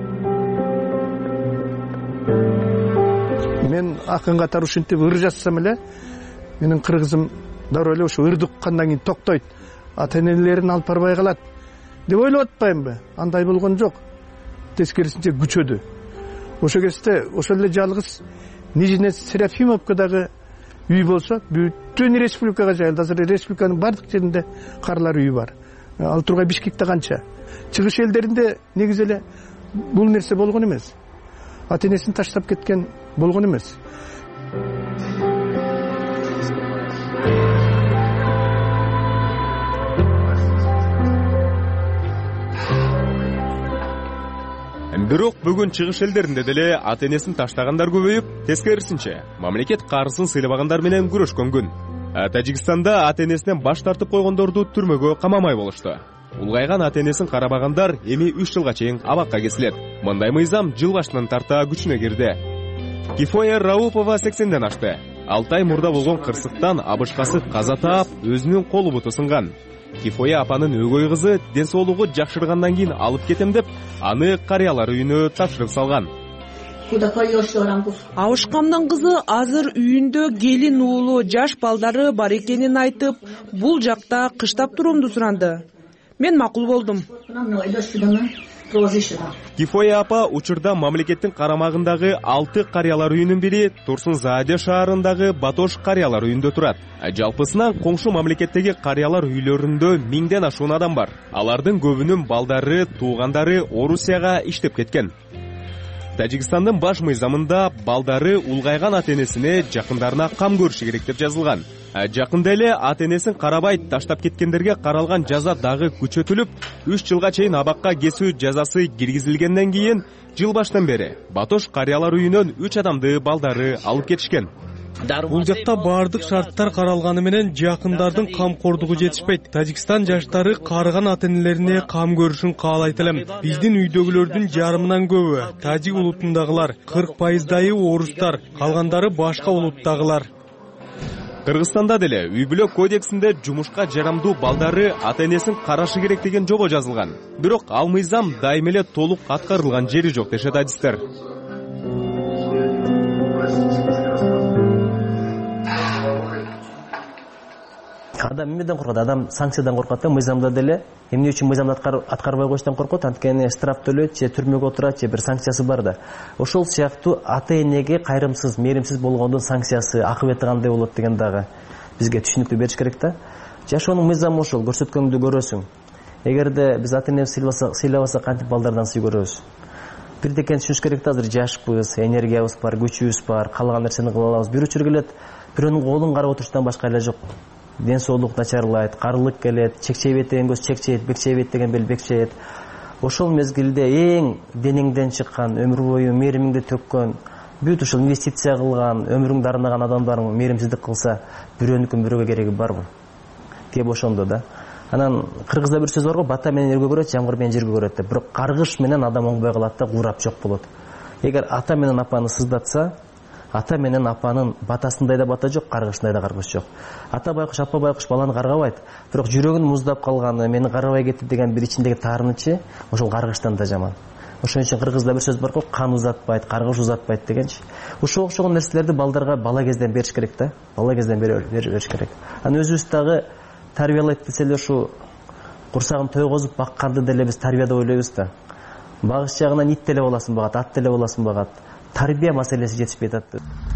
S22: Мен акын катары ушинтип ыр жазсам эле, менин кыргызым дароо эле ошо ырды уккандан кийин токтойт, ата-энелерин алып барбай калат деп ойлоп атпаймынбы? Андай болгон жок. Тескерисинче күчөдү. Ошо кезде ошол эле жалгыз Нижний Серафимовкадагы үй болсо, бүтүн республикага жайылды. Азыр республиканын бардык жеринде карылар үйү бар. Ал тургай Бишкекте канча. Чыгыш элдеринде негизи эле бул нерсе болгон эмес. Ата-энесин таштап кеткен болгон эмес.
S19: Бирок бүгүн чыгыш элдеринде деле ата-энесин таштагандар көбөйүп, тескерисинче мамлекет карысын сыйлабагандар менен күрөшкөн күн. Тажикстанда ата-энесинен баш тартып койгондорду түрмөгө камамай болушту. Улгайган ата-энесин карабагандар эми үч жылга чейин абакка кесилет. Мындай мыйзам жыл башынан тарта күчүнө кирди. Кифоя Раупова сексенден ашты. алты ай мурда болгон кырсыктан абышкасы каза таап, өзүнүн колу буту сынган. Кифоя апанын өгөй кызы ден соолугу жакшыргандан кийин алып кетем деп, аны карыялар үйүнө тапшырып салган.
S23: Абышкамдын кызы азыр үйүндө келин уулу жаш балдары бар экенин айтып, бул жакта кыштап туруумду суранды. Мен макул болдум.
S19: Кифоя апа учурда мамлекеттин карамагындагы алты карыялар үйүнүн бири Турсун-Зааде шаарындагы Батош карыялар үйүндө турат. Жалпысынан коңшу мамлекеттеги карыялар үйлөрүндө миңден ашуун адам бар. Алардын көбүнүн балдары, туугандары Орусияга иштеп кеткен. Тажикстандын баш мыйзамында балдары улгайган ата-энесине жакындарына кам көрүшү керек деп жазылган. Жакында эле ата-энесин карабай таштап кеткендерге каралган жаза дагы күчөтүлүп, үч жылга чейин абакка кесүү жазасы киргизилгенден кийин жыл баштан бери Батош карыялар үйүнөн үч адамды балдары алып кетишкен.
S24: Бул жакта бардык шарттар каралганы менен жакындардын камкордугу жетишпейт. Тажикстан жаштары карыган ата-энелерине кам көрүшүн каалайт элем. Биздин үйдөгүлөрдүн жарымынан көбү тажик улутундагылар, кырк пайыздайы орустар, калгандары башка улуттагылар.
S19: Кыргызстанда деле үй бүлө кодексинде жумушка жарамдуу балдары ата-энесин карашы керек деген жобо жазылган. Бирок ал мыйзам дайым эле толук аткарылган жери жок дешет адистер.
S6: адам эмнеден коркот? Адам санкциядан коркот да, мыйзамда деле. Эмне үчүн мыйзамды аткарбай коюштан коркот? Анткени штраф төлөйт же түрмөгө отурат же бир санкциясы бар да. Ошол сыяктуу ата энеге кайрымсыз, мээримсиз болгондун санкциясы, акыбети кандай болот деген дагы бизге түшүнүктүү бериш керек да. Жашоонун мыйзамы ошол, көрсөткөңдү көрөсүң. Эгерде биз ата энебиз сыйлабасак кантип балдардан сый көрөбүз? Бирдекени түшүнүш керек да, азыр жашпыз, энергиябыз бар, күчүбүз бар, каалаган нерсени кыла алабыз. Бир учур келет, бирөөнүн колун карап отуруштан башка эле жок. Ден соолук начарлайт, каарылык келет, чекчейбейт деген көз чекчейт, бекчейбейт деген бел бекчейет. Ошол мезгилде эң денеңден чыккан, өмүр бою мээримиңди төккөн, бүт ушул инвестиция кылган, өмүрүңдү арнаган адамдарың мээримсиздик кылса, бирөөнүкүн бирөөгө кереги барбы? Кеп ошондо да. Анан кыргызда бир сөз барго, бата менен өргө көрөт, жамгыр менен жерге көрөт деп. Бирок каргыш менен адам оңбой калат да, курап жок болот. Эгер ата менен апаны сыздатса, ата менен апанын батасындай да бата жок, каргышындай да каргыш жок. Ата байкуш, апа байкуш баланы каргабайт, бирок жүрөгүн муздап калганы, мени карабай кетти деген бир ичиндеги таарынычы ошол каргыштан да жаман. Ошон үчүн кыргызда бир сөз барго, кан узатпайт, каргыш узатпайт дегенчи. Ушул окшогон нерселерди балдарга бала кезден бериш керек да, бала кезден бериш керек. Анан өзүбүз дагы тарбиялайт десе ушу курсагын тойгозуп бакканды деле биз тарбия деп ойлойбуз да. Багыш жагынан ит деле боласың багат, ат деле боласың багат. Тарбия маселеси жетишпей атат.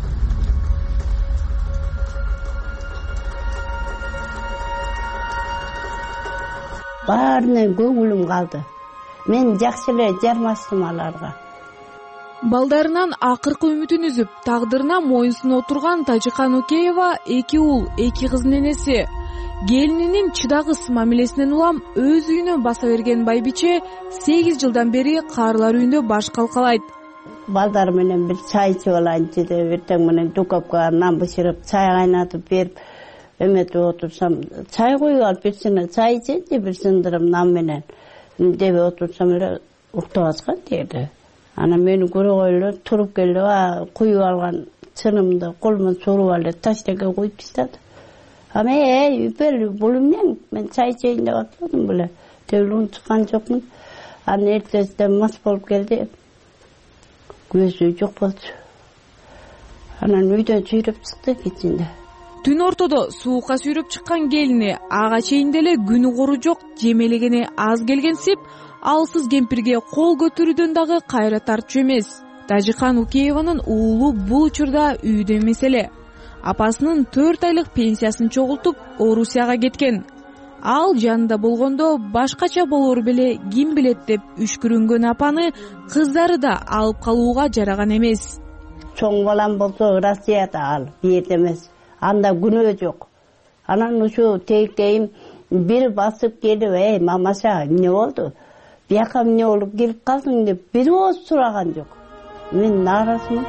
S18: Баарынан көңүлүм калды. Мен жакшы эле жармаштым аларга.
S20: Балдарынан акыркы үмүтүн үзүп, тагдырына моюнсуна отурган Тажикан Укеева эки уул, эки кыздын энеси. Келининин чыдагыс мамилесинен улам өз үйүнө баса берген байбиче сегиз жылдан бери каарылар үйүндө баш калкалайт.
S18: Балдар менен бир чай ичип алайынчы деп эртең менен дукапка нан бышырып, чай кайнатып берип, эметип отурсам, чай коюп алып бирсине чай ичейинчи, бир сындырым нан менен деп отурсам эле уктап аткан жерде. Анан мени көрөгөн эле туруп келип, куюп алган чынымды колуман суруп алып таштеге коюп таштады. Ама эй, үпел, бул эмне? Мен чай ичейин деп атпадым беле. Төлүн чыккан жокмун. Анан эртесинен мас болуп келди. Көзү жок болчу. Анан үйдөн сүйрөп чыкты кечинде.
S20: Түн ортодо суукка сүйрөп чыккан келини ага чейин деле күнү кору жок, жемелегени аз келгенсип, алсыз кемпирге кол көтөрүүдөн дагы кайра тартчу эмес. Тажикан Укееванын уулу бул учурда үйдө эмес эле. Апасынын төрт айлык пенсиясын чогултуп, Орусияга кеткен. Ал жанында болгондо башкача болор беле, ким билет деп үшкүрүнгөн апаны кыздары да алып калууга жараган эмес.
S18: Чоң балам болсо Россияда ал, бийерде эмес. Анда күнөө жок. Анан ушу тейкейим бир басып келип, эй, мамаша, эмне болду? Бияка эмне болуп келип калдың деп бир ооз сураган жок. Мен нааразмын.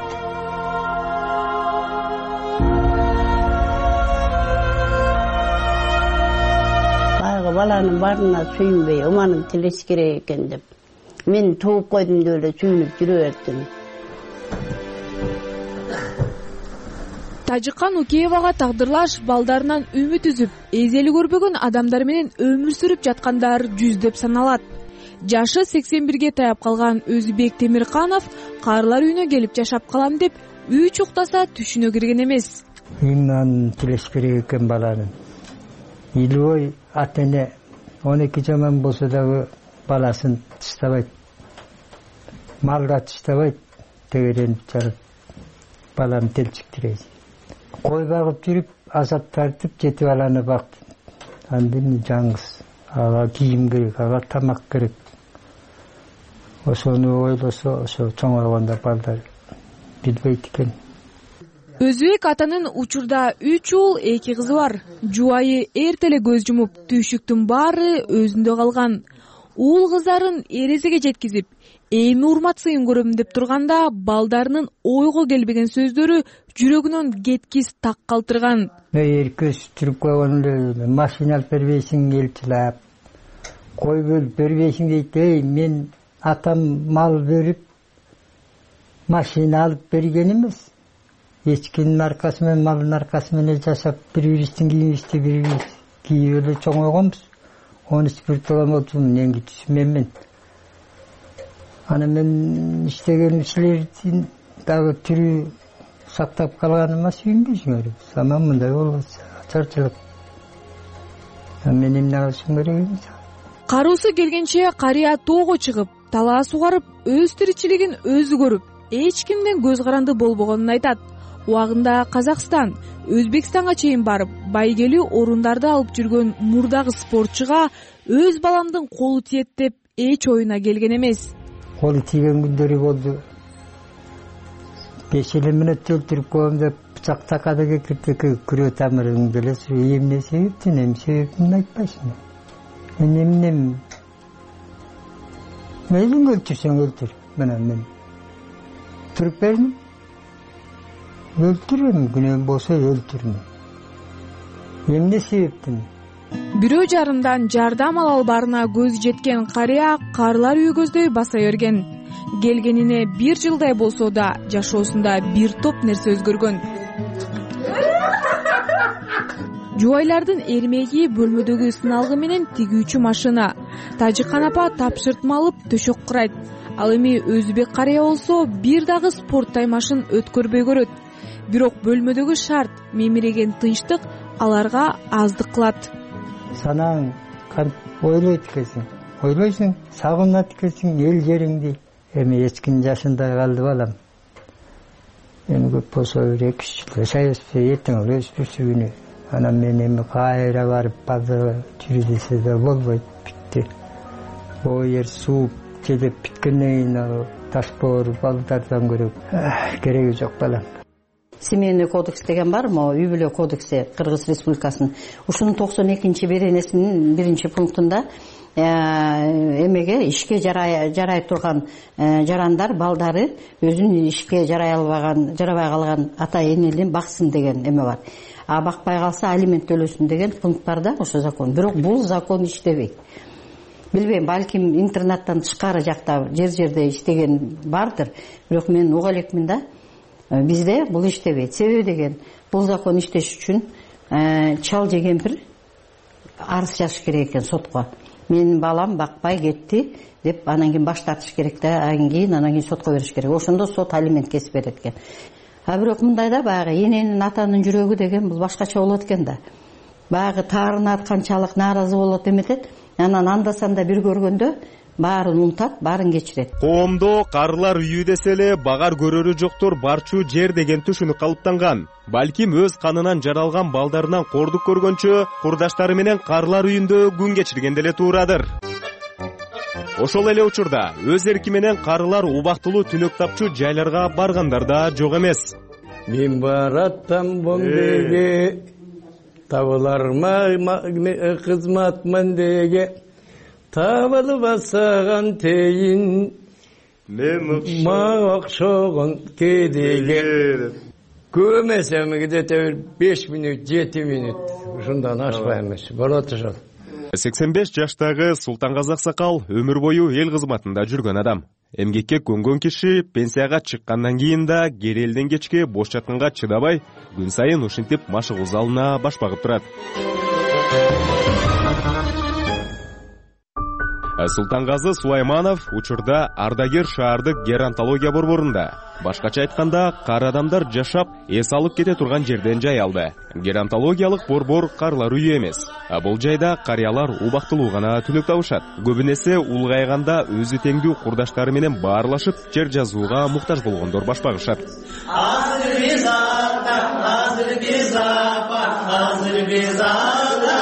S18: Баланын барына сүйүнбөй, ыманын тилеш керек экен деп. Мен тууп койдум деп эле сүйүнүп жүрө бердим.
S20: Тажикан Укеевага тагдырлаш балдарынан үмүт үзүп, эзели көрбөгөн адамдар менен өмүр сүрүп жаткандар жүздөп саналат. Жашы сексен бирге таяп калган Өзүбек Темирканов каарылар үйүнө келип жашап калам деп үй чуктаса түшүнө кирген эмес.
S7: Иманын тилеш керек экен баланын. Илбой ата эне он эки жаман болсо дагы баласын таштабайт. Малда таштабайт, тегеренип жарат. Баланы телчиктирет. Кой багып жүрүп, азап тартып, жети баланы бактым. Андын жаңгыз. Ага кийим керек, ага тамак керек. Ошону ойлосо, ошо чоңойгондо балдар билбейт экен.
S20: Өзбек атанын учурда үч уул, эки кызы бар. Жубайы эртеле көз жумуп, түйшүктүн баары өзүндө калган. Уул кыздарын эрезеге жеткизип, эми урмат сыйын көрөм деп турганда, балдарынын ойго келбеген сөздөрү жүрөгүнөн кеткис так калтырган.
S7: Эгер көз түрүп койгон эле машина алып бербейсиң элчилап, кой бөлүп бербейсиң дейт. Эй, мен атам мал берип, машина алып берген эмес. Эчкинин аркасы менен, малдын аркасы менен жашап, бири-бириздин кийимибизди бири-бирибиз кийип эле чоңойгонбуз. он үч бир толом болчумун, эмги түшүнмөйм мен. Анан мен иштеген иштердин дагы түрү сактап калганыма сүйүнбөйсүңөр. Саман мындай болбосо, ачарчылык. мен эмне кылышым керек?
S20: Кароосу келгенче карыя тоого чыгып, талаа сугарып, өз тиричилигин өзү көрүп, эч кимден көз каранды болбогонун айтат. Убагында Казакстан, Өзбекстанга чейин барып, байгелүү орундарды алып жүргөн мурдагы спортчуга өз баламдын колу тиет деп эч оюна келген эмес.
S7: Колу тийген күндөрү болду. беш элүү мүнөт өлтүрүп коем деп бычак такады киртеке күрөө тамырыңды эле эмне себептен, эми себебин айтпайсың. Мен эмне мейлиң өлтүрсөң өлтүр, мына мен туруп бердим. Өлтүрөм, күнөөм болсо өлтүрмө. Эмне себептен?
S20: Бирөө жарымдан жардам ала албарына көзү жеткен карыя карлар үйү көздөй баса берген. Келгенине бир жылдай болсо да жашоосунда бир топ нерсе өзгөргөн. Жубайлардын эрмеги бөлмөдөгү сыналгы менен тигүүчү машина. Тажиккан апа тапшыртма алып төшөк курайт. Ал эми Өзбек карыя болсо бир дагы спорт таймашын өткөрбөй көрөт. Бирок бөлмөдөгү шарт, мемиреген тынчтык аларга аздык кылат.
S7: Санаң ойлойт экенсиң, ойлойсуң, сагынат экенсиң эл жериңди. Эми эч ким жашындай калды балам. Эми көп болсо эки үч жыл жашайбызбы, эртең эле өспүрсү күнү. Анан мен эми кайра барып база жүрү десе да болбойт, битти. Ой ер сууп жедеп биткенден кийин ташбоор балдардан көрөк кереги жок балам.
S4: Семейный кодекс деген бар, могу үй бүлө кодекси Кыргыз Республикасынын. Ушунун токсон экинчи беренесинин биринчи пунктунда эмеге ишке жарай турган жарандар балдары өзүнүн ишке жарай албаган, жарабай калган ата энелин баксын деген эме бар. А бакпай калса алимент төлөсүн деген пункт бар да ошо закон. Бирок бул закон иштебейт. Билбейм, балким интернаттан тышкары жакта жер-жерде иштеген бардыр. Бирок мен уга элекмин да. Бизде бул иштебейт. Себеби деген, бул закон иштеш үчүн чал же кемпир арыз жазыш керек экен сотко. Менин балам бакпай кетти деп анан кийин баш тартыш керек да, анан кийин анан кийин сотко бериш керек. Ошондо сот алимент кесип берет экен. А бирок мындайда баягы эненин атанын жүрөгү деген бул башкача болот экен да. Баягы таарынат канчалык нааразы болот эметет. Анан анда-санда бир көргөндө баарын унутат, баарын кечирет.
S19: Коомдо карлар үйү десе эле багар көрөрү жоктор барчу жер деген түшүнүк калыптанган. Балким өз канынан жаралган балдарынан кордук көргөнчө курдаштары менен карлар үйүндө күн кечирген деле туурадыр. Ошол эле учурда өз эрки менен карылар убактылуу түнөк тапчу жайларга баргандар да жок эмес.
S8: Мен бараттам бондеге табыларма кызматман деге табылып басаган тейин мен окшогон кедеге көмесем где-то беш мүнөт жети мүнөт ушундан ашпай эмес болот ошол.
S19: сексен беш жаштагы Султангаzy Аксакал өмүр бою эл кызматында жүргөн адам. Эмгекке көнгөн киши пенсияга чыккандан кийин да кер элден кечке бош жатканга чыдабай, күн сайын ушинтип машыгуу залына баш багып турат. Султангаzy Сулайманов учурда ардагер шаардык геронтология борборунда. Башкача айтканда, кар адамдар жашап, эс алып кете турган жерден жай алды. Геронтологиялык борбор карлар үйү эмес. А бул жайда карыялар убактылуу гана түнөк табышат. Көбүнесе улгайганда өзү теңдүү курдаштары менен баарлашып, жер жазууга муктаж болгондор баш багышат. Азыр биз ата, азыр биз апа, азыр биз ата.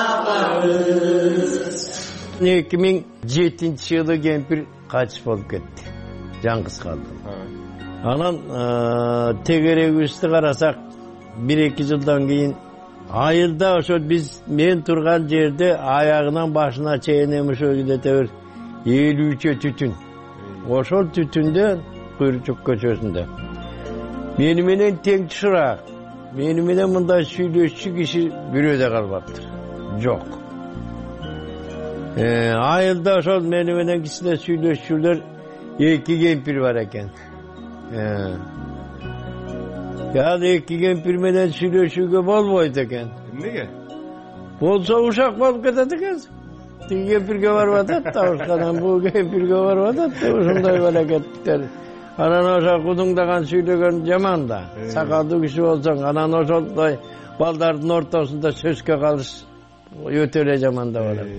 S8: эки миң жетинчи жылы кемпир кайтыш болуп кетти. Жаңгыз калды. Анан тегерегибизди карасак, бир эки жылдан кийин айылда ошо биз мен турган жерде аягынан башына чейин ошо где-то элүүчө түтүн. Ошол түтүндө Куйручук көчөсүндө. Мени менен тең тушураак, мени менен мындай сүйлөшчү киши бирөө да калбаптыр. Жок. Айылда ошол мени менен кичине сүйлөшчүлөр эки кемпир бар экен. Ал эки кемпир менен сүйлөшүүгө болбойт экен.
S19: Эмнеге?
S8: Болсо ушак болуп кетет экен. Тиги кемпирге барып атат, табышканан бул кемпирге барып атат, ошондой балакеттер. Анан ошо кудуңдаган сүйлөгөн жаман да. Сакалдуу киши болсоң, анан ошондой балдардын ортосунда сөзгө калыш өтө эле жамандап атат.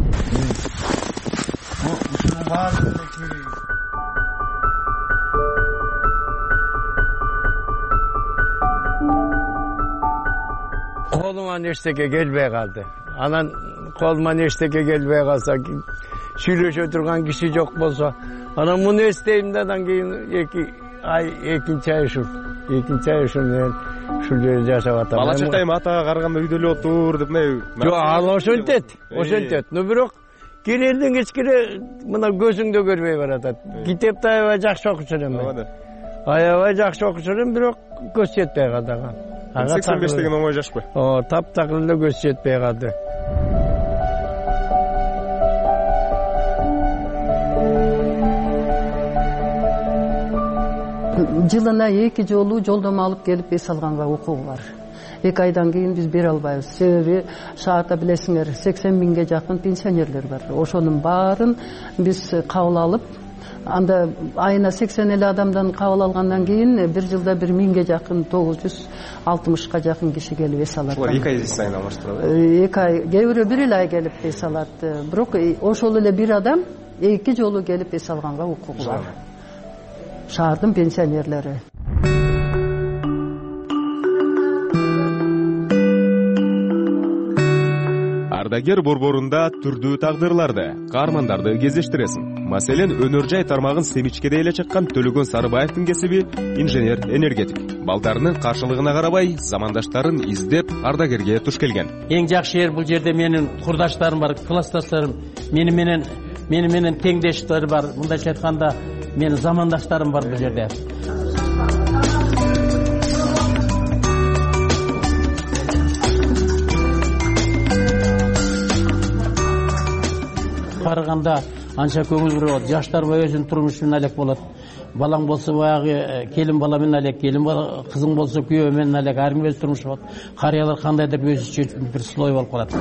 S8: Колума эчтеке келбей калды. Анан колума эчтеке келбей калса, сүйлөшө турган киши жок болсо, анан муну эстейм да, андан кийин эки ай экинчи ай ушул экинчи ай ушул менен ушул жерде жашап атам.
S19: Бала чакайым атага караганда үйдө эле отур деп мына.
S8: Жок, ал ошентет, ошентет. Но бирок кирелден кечкире мына көзүңдө көрбөй баратат. Китепти аябай жакшы окучу элем. Аябай жакшы окучу элем, бирок көз жетпей калды ага.
S19: сексен беш деген оңой жашпы?
S8: О, таптакыр эле көз жетпей калды.
S9: Жылына эки жолу жолдомо алып келип эс алганга укугу бар. Эки айдан кийин биз бере албайбыз. Себеби шаарда билесиңер сексен миңге жакын пенсионерлер бар. Ошонун баарын биз кабыл алып, анда айына сексен эле адамдан кабыл алгандан кийин бир жылда бир миңге жакын тогуз жүз алтымышка жакын киши келип эс алат.
S19: Ошолор эки ай сайын алмаштырат.
S9: Эки ай, кээ бирөө бир эле ай келип эс алат. Бирок ошол эле бир адам эки жолу келип эс алганга укугу бар. Шаардын пенсионерлери.
S19: Ардагер борборунда түрдүү тагдырларды, каармандарды кездештиресиң. Маселен, өнөр жай тармагын семичкеде эле чыккан Төлөгөн Сарыбаевдин кесиби инженер-энергетик. Балдарынын каршылыгына карабай, замандаштарын издеп ардагерге туш келген.
S10: Эң жакшы жер бул жерде менин курдаштарым бар, классташтарым, мени менен мени менен теңдештер бар. Мындайча айтканда, менин замандаштарым бар бул жерде. Караганда анча көңүл бурат, жаштар өзүнүн турмушу менен алек болот. Балаң болсо баягы келин бала менен алек, келин бала кызың болсо күйөө менен алек, ар ким өз турмушу болот. Карыялар кандайдыр өзүнчө бир слой болуп калат.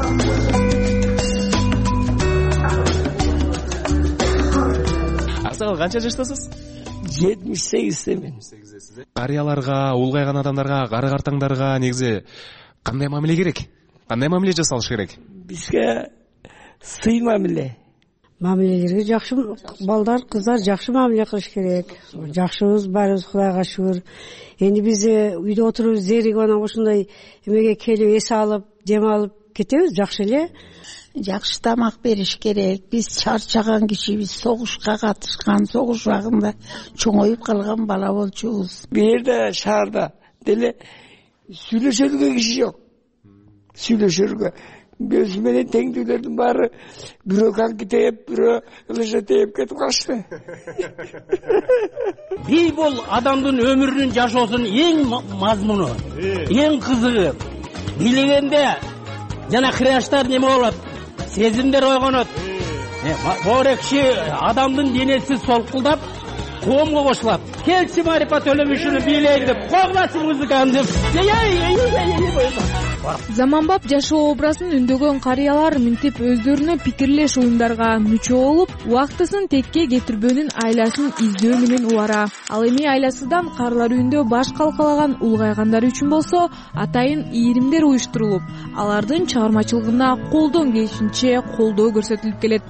S19: Асагал канча жаштасыз?
S11: жетимиш сегиздемин.
S19: Карыяларга, улгайган адамдарга, кары картаңдарга негизи кандай мамиле керек? Кандай мамиле жасалыш керек?
S11: Бизге сый мамиле.
S12: Мамилелерге жакшы, балдар, кыздар жакшы мамиле кылыш керек. Жакшыбыз барыбыз, Кудайга шүгүр. Энди биз үйдө отуруп зеригип анан ушундай эмеге келип эс алып, дем алып кетебиз, жакшы эле.
S25: Жакшы тамак бериш керек. Биз чарчаган кишибиз, согушка катышкан, согуш убагында чоңоюп калган бала болчубуз.
S11: Бу жерде шаарда деле сүйлөшөргө киши жок. Сүйлөшөргө өзү менен теңдүүлөрдүн баары бирөө коньки тээп, бирөө ылыжа тээп кетип калышты.
S10: Бий бул адамдын өмүрүнүн жашоосунун эң мазмуну, эң кызыгы. Бийлегенде жана кыряштар неме болот, сезимдер ойгонот. Боор киши адамдын денеси солкулдап, коомго кошулат. Келчи Марипат Өлөмүшүнү бийлейин деп, когласы музыканы деп.
S20: Заманбап жашоо образын үндөгөн карыялар мынтип өздөрүнө пикирлеш уюмдарга мүчө болуп, убактысын текке кетирбөөнүн айласын издөө менен убара. Ал эми айласыдан карлар үйүндө баш калкалаган улгайгандар үчүн болсо, атайын ийримдер уюштурулуп, алардын чыгармачылыгына колдон келишинче колдоо көрсөтүлүп келет.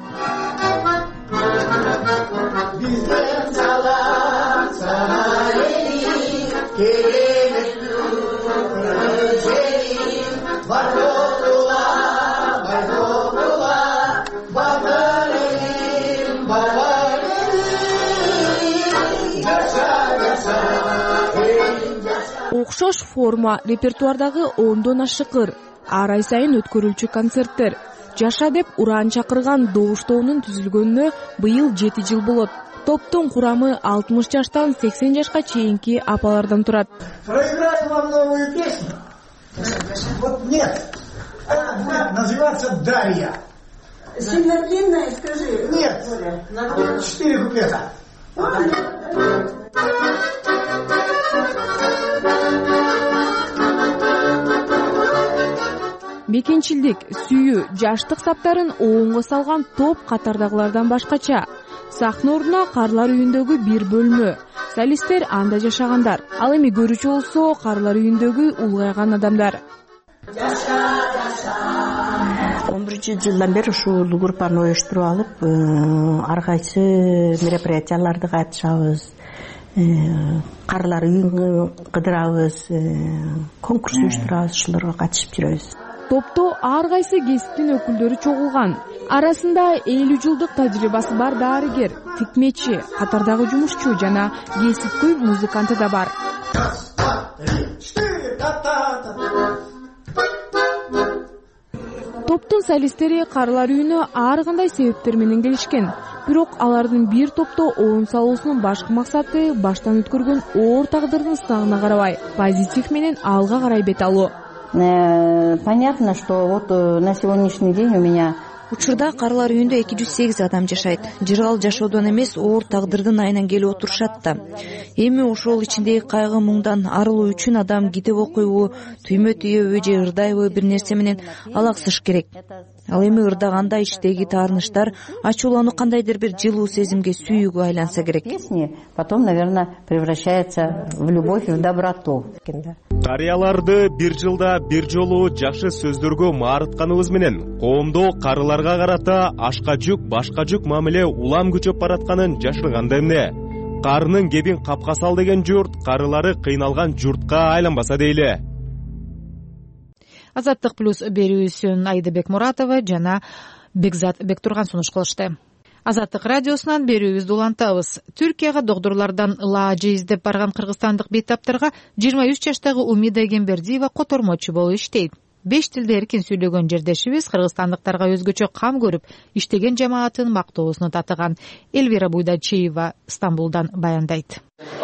S20: Окшош форма репертуардагы ондон ашыкыр, ар ай сайын өткөрүлчү концерттер. Жаша деп ураан чакырган добуш тобунун түзүлгөнүнө быйыл жети жыл болот. Топтун курамы алтымыш жаштан сексен жашка чейинки апалардан турат.
S26: Проиграем вам новую песню. Вот нет. Это будет называться «Дарья».
S27: Сильно длинная, скажи.
S26: Нет. Четыре куплета.
S20: Бекенчилдик, сүйүү, жаштык саптарын оңго салган топ катардагылардан башкача. Сахна ордуна карлар үйүндөгү бир бөлмө. Солисттер анда жашагандар. Ал эми көрүүчү болсо карлар үйүндөгү улгайган адамдар.
S4: он биринчи жылдан бери ушул группаны уюштуруп алып, ар кайсы мероприятияларды катышабыз, карылар үйүн кыдырабыз, конкурс уюштурабыз, ушуларга катышып жүрөбүз.
S20: Топто ар кайсы кесиптин өкүлдөрү чогулган. Арасында элүү жылдык тажрыйбасы бар дарыгер, тикмечи, катардагы жумушчу жана кесипкөй музыканты да бар. Топтун солисттери карылар үйүнө ар кандай себептер менен келишкен. Бирок алардын бир топто оюн салуусунун башкы максаты баштан өткөргөн оор тагдырдын сынагына карабай, позитив менен алга карай бет алуу.
S4: Понятно, что вот на сегодняшний день у меня
S3: учурда карылар үйүндө эки жүз сегиз адам жашайт. Жыргал жашоодон эмес, оор тагдырдын айынан келип отурушат да. Эми ошол ичиндеги кайгы муңдан арылуу үчүн адам китеп окуйбу, түймө түйөбү же ырдайбы бир нерсе менен алаксыш керек. Ал эми ырдаганда иштеги таарынычтар ачуулануу кандайдыр бир жылуу сезимге, сүйүүгө айланса керек.
S4: Песни потом, наверное, превращается в любовь и в доброту.
S19: Карыяларды бир жылда бир жолу жакшы сөздөргө маарытканыбыз менен коомдо карыларга карата ашка жүк, башка жүк мамиле улам күчөп баратканын жашырганда эмне? Карынын кебин капка сал деген журт карылары кыйналган журтка айланбаса дейли.
S1: Азаттык плюс берүүсүн Айдыбек Муратова жана Бекзат Бектурган сунуш кылышты. Азаттык радиосунан берүүбүздү улантабыз. Түркияга докторлордон ылажы издеп барган кыргызстандык бейтаптарга жыйырма үч жаштагы Умида Эгембердиева котормочу болуп иштейт. Беш тилде эркин сүйлөгөн жердешибиз кыргызстандыктарга өзгөчө кам көрүп, иштеген жамаатын мактоосуна татыган. Элвира Буйдачиева Стамбулдан баяндайт.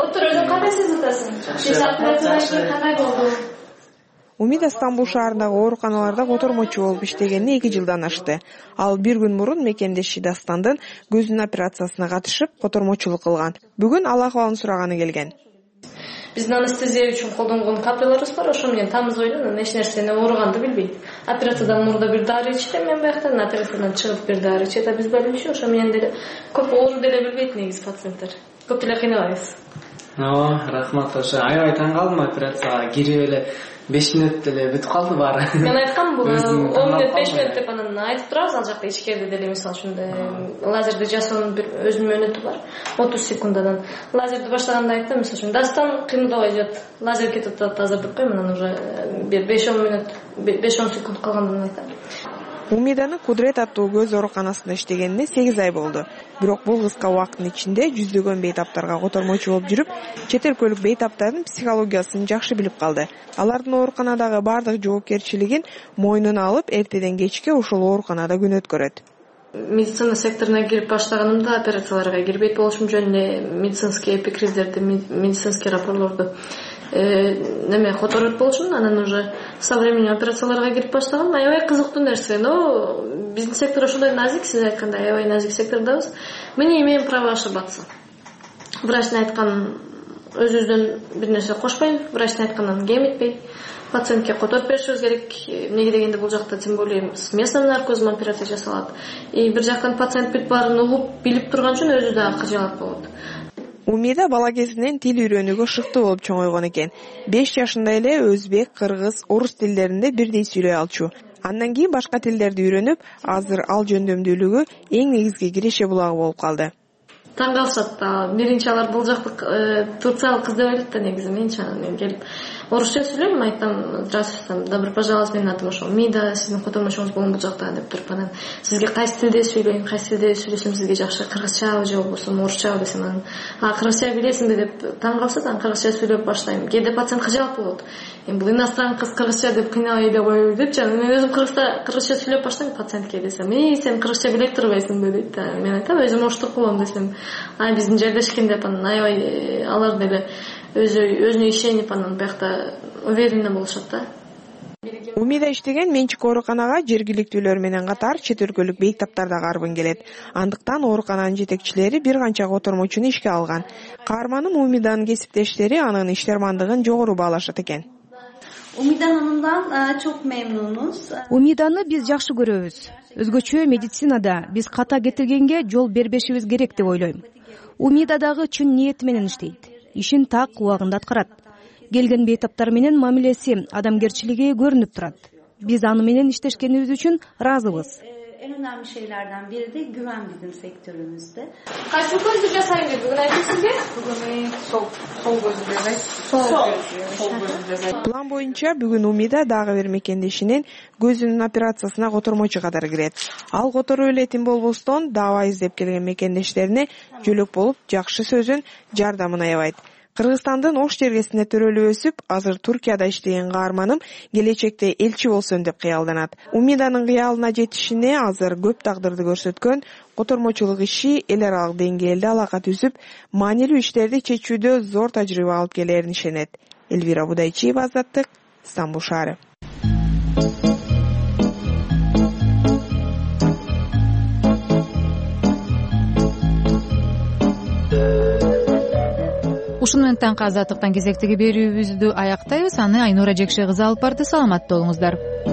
S5: Умида Стамбул шаарындагы ооруканаларда котормочу болуп иштегенине эки жылдан ашты. Ал бир күн мурун мекендеши Дастандын көзүнүн операциясына катышып, котормочулук кылган. Бүгүн ал акыбалын сураганы келген.
S13: Биздин анестезия үчүн колдонгон капелларыбыз бар, ошо менен тамыз ойнон эч нерсени ооруганды билбейт. Операциядан мурда бир дары ичти, мен бияктан операциядан чыгып бир дары ичет, а биз билбейбиз, ошо менен деле көп оору деле билбейт негизи пациенттер. Көп деле кыйналабыз.
S14: Ооба, рахмат. Ошо аябай таң калдым, операцияга кирип эле беш мүнөт деле бүтүп калды баары.
S13: Мен айткам, бул он мүнөт беш мүнөт деп анан айтып турабыз, ал жакта ичкерде деле мисалы үчүн лазерди жасоонун бир өзүнүн мөөнөтү бар. отуз секундадан. Лазерди баштаганда айттым, мисалы үчүн Дастан кыймылдабай жат. Лазер кетип атат азыр деп коем, анан уже бир беш он мүнөт, беш он секунд калгандан айтам.
S5: Умиданын Кудрет аттуу көз ооруканасында иштегенине сегиз ай болду. Бирок бул кыска убакыттын ичинде жүздөгөн бейтаптарга котормочу болуп жүрүп, чет өлкөлүк бейтаптардын психологиясын жакшы билип калды. Алардын ооруканадагы бардык жоопкерчилигин мойнуна алып, эртеден кечке ушул ооруканада күн өткөрөт.
S13: Медицина секторуна кирип баштаганымда операцияларга кирбейт болушум жөнүндө медицинский эпикриздерди, медицинский рапорлорду неме которот болушум, анан уже со временем операцияларга кирип баштагам. Аябай кызыктуу нерсе, но биздин сектор ошондой назик, сиз айткандай аябай назик сектордабыз. Мен имеем право ошибаться. Врачтын айтканын өзүбүздөн бир нерсе кошпойм, врачтын айтканын кемитпей, пациентке которуп беришибиз керек. Эмнеге дегенде бул жакта тем более с местным наркозом операция жасалат. И бир жактан пациент бүт баарын угуп билип турган үчүн өзү дагы кыжалат болот.
S5: Умида бала кезинен тил үйрөнүүгө шыктуу болуп чоңойгон экен. беш жашында эле өзбек, кыргыз, орус тилдеринде бирдей сүйлөй алчу. Андан кийин башка тилдерди үйрөнүп, азыр ал жөндөмдүүлүгү эң негизги киреше булагы болуп калды.
S13: Таң калышат да. Биринчи алар бул жакты турциялык кыз деп ойлойт да негизи. Мен келип орусча сүйлөйм, айтам, здравствуйте, добро пожаловать, менин атым ошол. Умида, сиздин котормочуңуз болгон бул жакта деп туруп анан сизге кайсы тилде сүйлөйм, кайсы тилде сүйлөсөм сизге жакшы, кыргызчабы же болбосо орусчабы десем, анан а кыргызча билесиңби деп таң калса, анан кыргызча сүйлөп баштайм. Кээде пациент кыжалат болот. Эми бул иностран кыз кыргызча деп кыйнабай эле коебу депчи. Мен өзүм кыргызча кыргызча сүйлөп баштайм пациентке десем, "Эй, сен кыргызча биле турбайсыңбы?" дейт. Мен айтам, "Өзүм оштук болом" десем, "Ай, биздин жердешкен" деп анан аябай алар деле өзү өзүнө ишенип анан биякта уверенно болушат да.
S5: Умида иштеген менчик ооруканага жергиликтүүлөр менен катар чет өлкөлүк бейтаптар да карбын келет. Андыктан оорукананын жетекчилери бир канча котормочуну ишке алган. Каарманым Умиданын кесиптештери анын иштармандыгын жогору баалашат экен.
S15: Умида ханымдан çok memnunuz.
S16: Умиданы биз жакшы көрөбүз. Өзгөчө медицинада биз ката кетиргенге жол бербешибиз керек деп ойлойм. Умида дагы чын ниети менен иштейт. Ишин так убагында аткарат. Келген бейтаптар менен мамилеси, адамгерчилиги көрүнүп турат. биз аны менен иштешкенибиз үчүн ыраазыбыз.
S15: En önemli şeylerden biri de güven bizim sektörümüzde.
S13: Kaç gözlü жасайын деп бүгүн айтасызбы? Бүгүн сол сол gözlü жасайт. Сол сол gözlü жасайт.
S5: План боюнча бүгүн Умида дагы бир мекендешинин көзүнүн операциясына котормочу катары кирет. Ал которо элетин болбостон даба издеп келген мекендештерине жөлөк болуп жакшы сөзүн, жардамын аябайт. Кыргызстандын Ош жергесинде төрөлүп өсүп, азыр Туркияда иштеген каарманым келечекте элчи болсун деп кыялданат. Умиданын кыялына жетишине азыр көп тагдырды көрсөткөн котормочулук иши эл аралык деңгээлде алака түзүп, маанилүү иштерди чечүүдө зор тажрыйба алып келерин ишенет. Элвира Будайчиева, Азаттык, Стамбул шаары.
S1: Ушуну менен таңкы Азаттыктан кезектеги берүүбүздү аяктайбыз. Аны Айнура Жекше кызы алып барды. Саламатта болуңуздар.